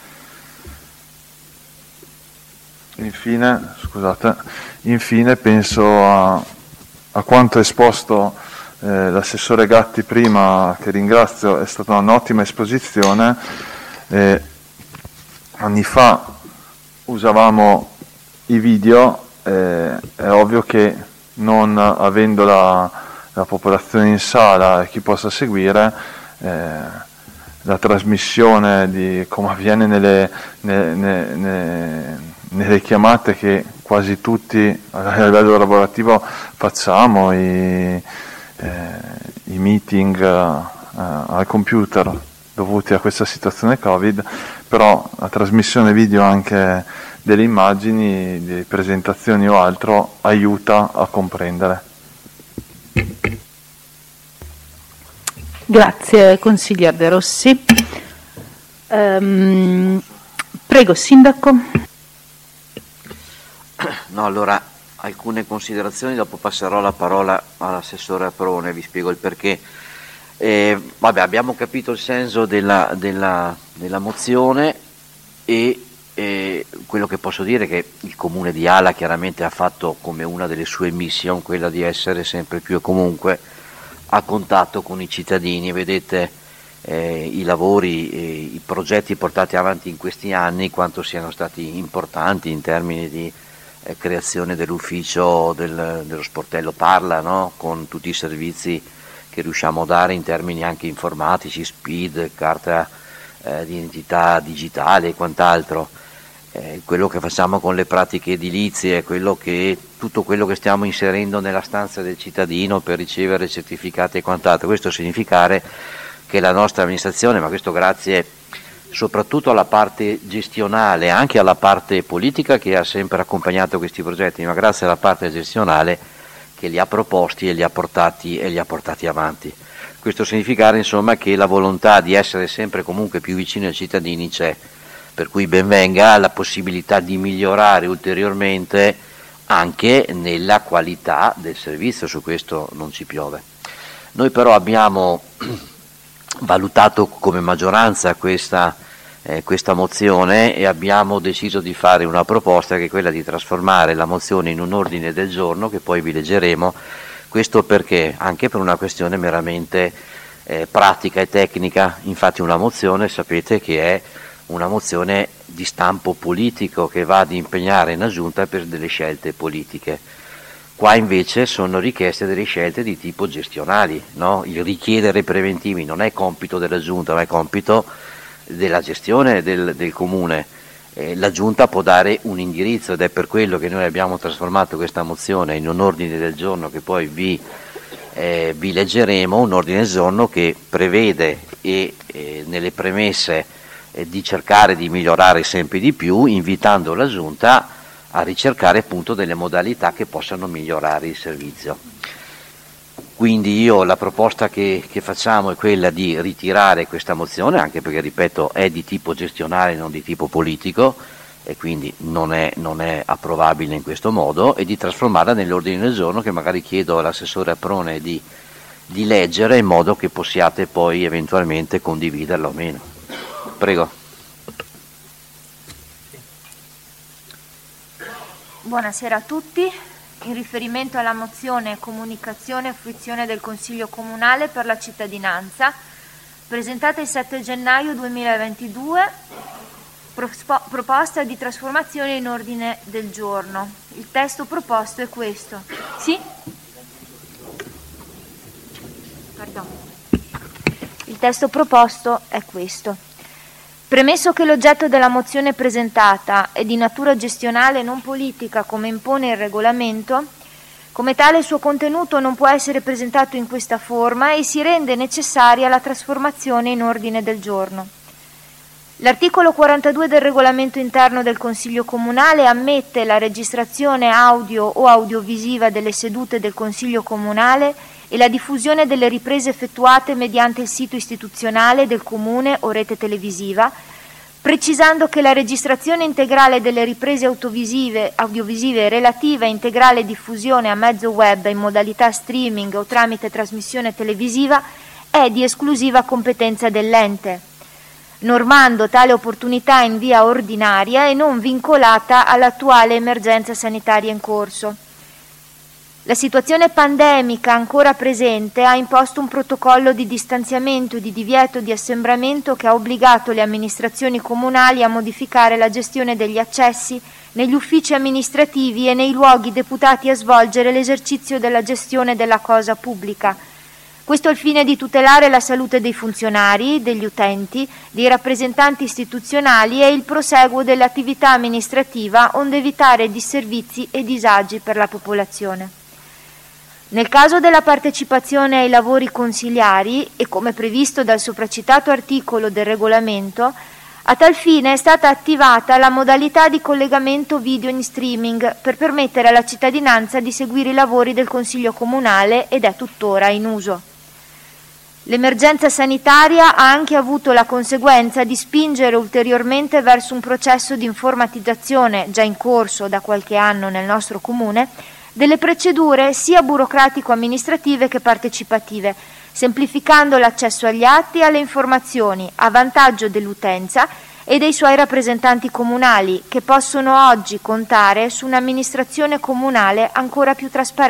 Infine, scusate, infine penso a, a quanto esposto eh, l'assessore Gatti prima, che ringrazio, è stata un'ottima esposizione. Eh, anni fa usavamo i video, eh, è ovvio che non avendo la, la popolazione in sala e chi possa seguire, eh, la trasmissione di come avviene nelle, ne, ne, ne, nelle chiamate che quasi tutti a livello lavorativo facciamo, i, eh, i meeting eh, al computer dovuti a questa situazione Covid, però la trasmissione video anche delle immagini, di presentazioni o altro aiuta a comprendere. Grazie consigliere De Rossi. Um, prego Sindaco. No, allora alcune considerazioni, dopo passerò la parola all'assessore Aprone, vi spiego il perché. Eh, vabbè, abbiamo capito il senso della, della, della mozione e eh, quello che posso dire è che il Comune di Ala chiaramente ha fatto come una delle sue mission quella di essere sempre più e comunque a contatto con i cittadini. Vedete eh, i lavori, eh, i progetti portati avanti in questi anni, quanto siano stati importanti in termini di eh, creazione dell'ufficio del, dello sportello Parla, no? Con tutti i servizi che riusciamo a dare in termini anche informatici, SPID, carta eh, di identità digitale e quant'altro, eh, quello che facciamo con le pratiche edilizie, quello che, tutto quello che stiamo inserendo nella stanza del cittadino per ricevere certificati e quant'altro. Questo significare che la nostra amministrazione, ma questo grazie soprattutto alla parte gestionale, anche alla parte politica che ha sempre accompagnato questi progetti, ma grazie alla parte gestionale che li ha proposti e li ha portati, e li ha portati avanti. Questo significare insomma che la volontà di essere sempre comunque più vicino ai cittadini c'è, per cui ben venga la possibilità di migliorare ulteriormente anche nella qualità del servizio, su questo non ci piove. Noi però abbiamo valutato come maggioranza questa, eh, questa mozione e abbiamo deciso di fare una proposta che è quella di trasformare la mozione in un ordine del giorno che poi vi leggeremo. Questo perché? Anche per una questione meramente eh, pratica e tecnica. Infatti una mozione sapete che è una mozione di stampo politico che va ad impegnare una giunta per delle scelte politiche. Qua invece sono richieste delle scelte di tipo gestionali, no? Il richiedere preventivi non è compito della giunta, ma è compito della gestione del, del comune. Eh, la giunta può dare un indirizzo ed è per quello che noi abbiamo trasformato questa mozione in un ordine del giorno che poi vi, eh, vi leggeremo, un ordine del giorno che prevede e eh, nelle premesse eh, di cercare di migliorare sempre di più, invitando la giunta a ricercare appunto delle modalità che possano migliorare il servizio. Quindi io la proposta che, che facciamo è quella di ritirare questa mozione, anche perché ripeto è di tipo gestionale, non di tipo politico, e quindi non è, non è approvabile in questo modo, e di trasformarla nell'ordine del giorno che magari chiedo all'assessore Aprone di, di leggere in modo che possiate poi eventualmente condividerla o meno. Prego. Buonasera a tutti. In riferimento alla mozione Comunicazione e fruizione del Consiglio Comunale per la cittadinanza, presentata il sette gennaio duemilaventidue, proposta di trasformazione in ordine del giorno. Il testo proposto è questo. Sì? Pardon. Il testo proposto è questo. Premesso che l'oggetto della mozione presentata è di natura gestionale e non politica, come impone il regolamento, come tale il suo contenuto non può essere presentato in questa forma e si rende necessaria la trasformazione in ordine del giorno. L'articolo quarantadue del regolamento interno del Consiglio Comunale ammette la registrazione audio o audiovisiva delle sedute del Consiglio Comunale e la diffusione delle riprese effettuate mediante il sito istituzionale del Comune o rete televisiva, precisando che la registrazione integrale delle riprese audiovisive, audiovisive relativa a integrale diffusione a mezzo web in modalità streaming o tramite trasmissione televisiva è di esclusiva competenza dell'ente, normando tale opportunità in via ordinaria e non vincolata all'attuale emergenza sanitaria in corso. La situazione pandemica ancora presente ha imposto un protocollo di distanziamento e di divieto di assembramento che ha obbligato le amministrazioni comunali a modificare la gestione degli accessi negli uffici amministrativi e nei luoghi deputati a svolgere l'esercizio della gestione della cosa pubblica. Questo al fine di tutelare la salute dei funzionari, degli utenti, dei rappresentanti istituzionali e il proseguo dell'attività amministrativa, onde evitare disservizi e disagi per la popolazione. Nel caso della partecipazione ai lavori consiliari, e come previsto dal sopracitato articolo del regolamento, a tal fine è stata attivata la modalità di collegamento video in streaming per permettere alla cittadinanza di seguire i lavori del Consiglio Comunale ed è tuttora in uso. L'emergenza sanitaria ha anche avuto la conseguenza di spingere ulteriormente verso un processo di informatizzazione già in corso da qualche anno nel nostro Comune delle procedure sia burocratico-amministrative che partecipative, semplificando l'accesso agli atti e alle informazioni a vantaggio dell'utenza e dei suoi rappresentanti comunali, che possono oggi contare su un'amministrazione comunale ancora più trasparente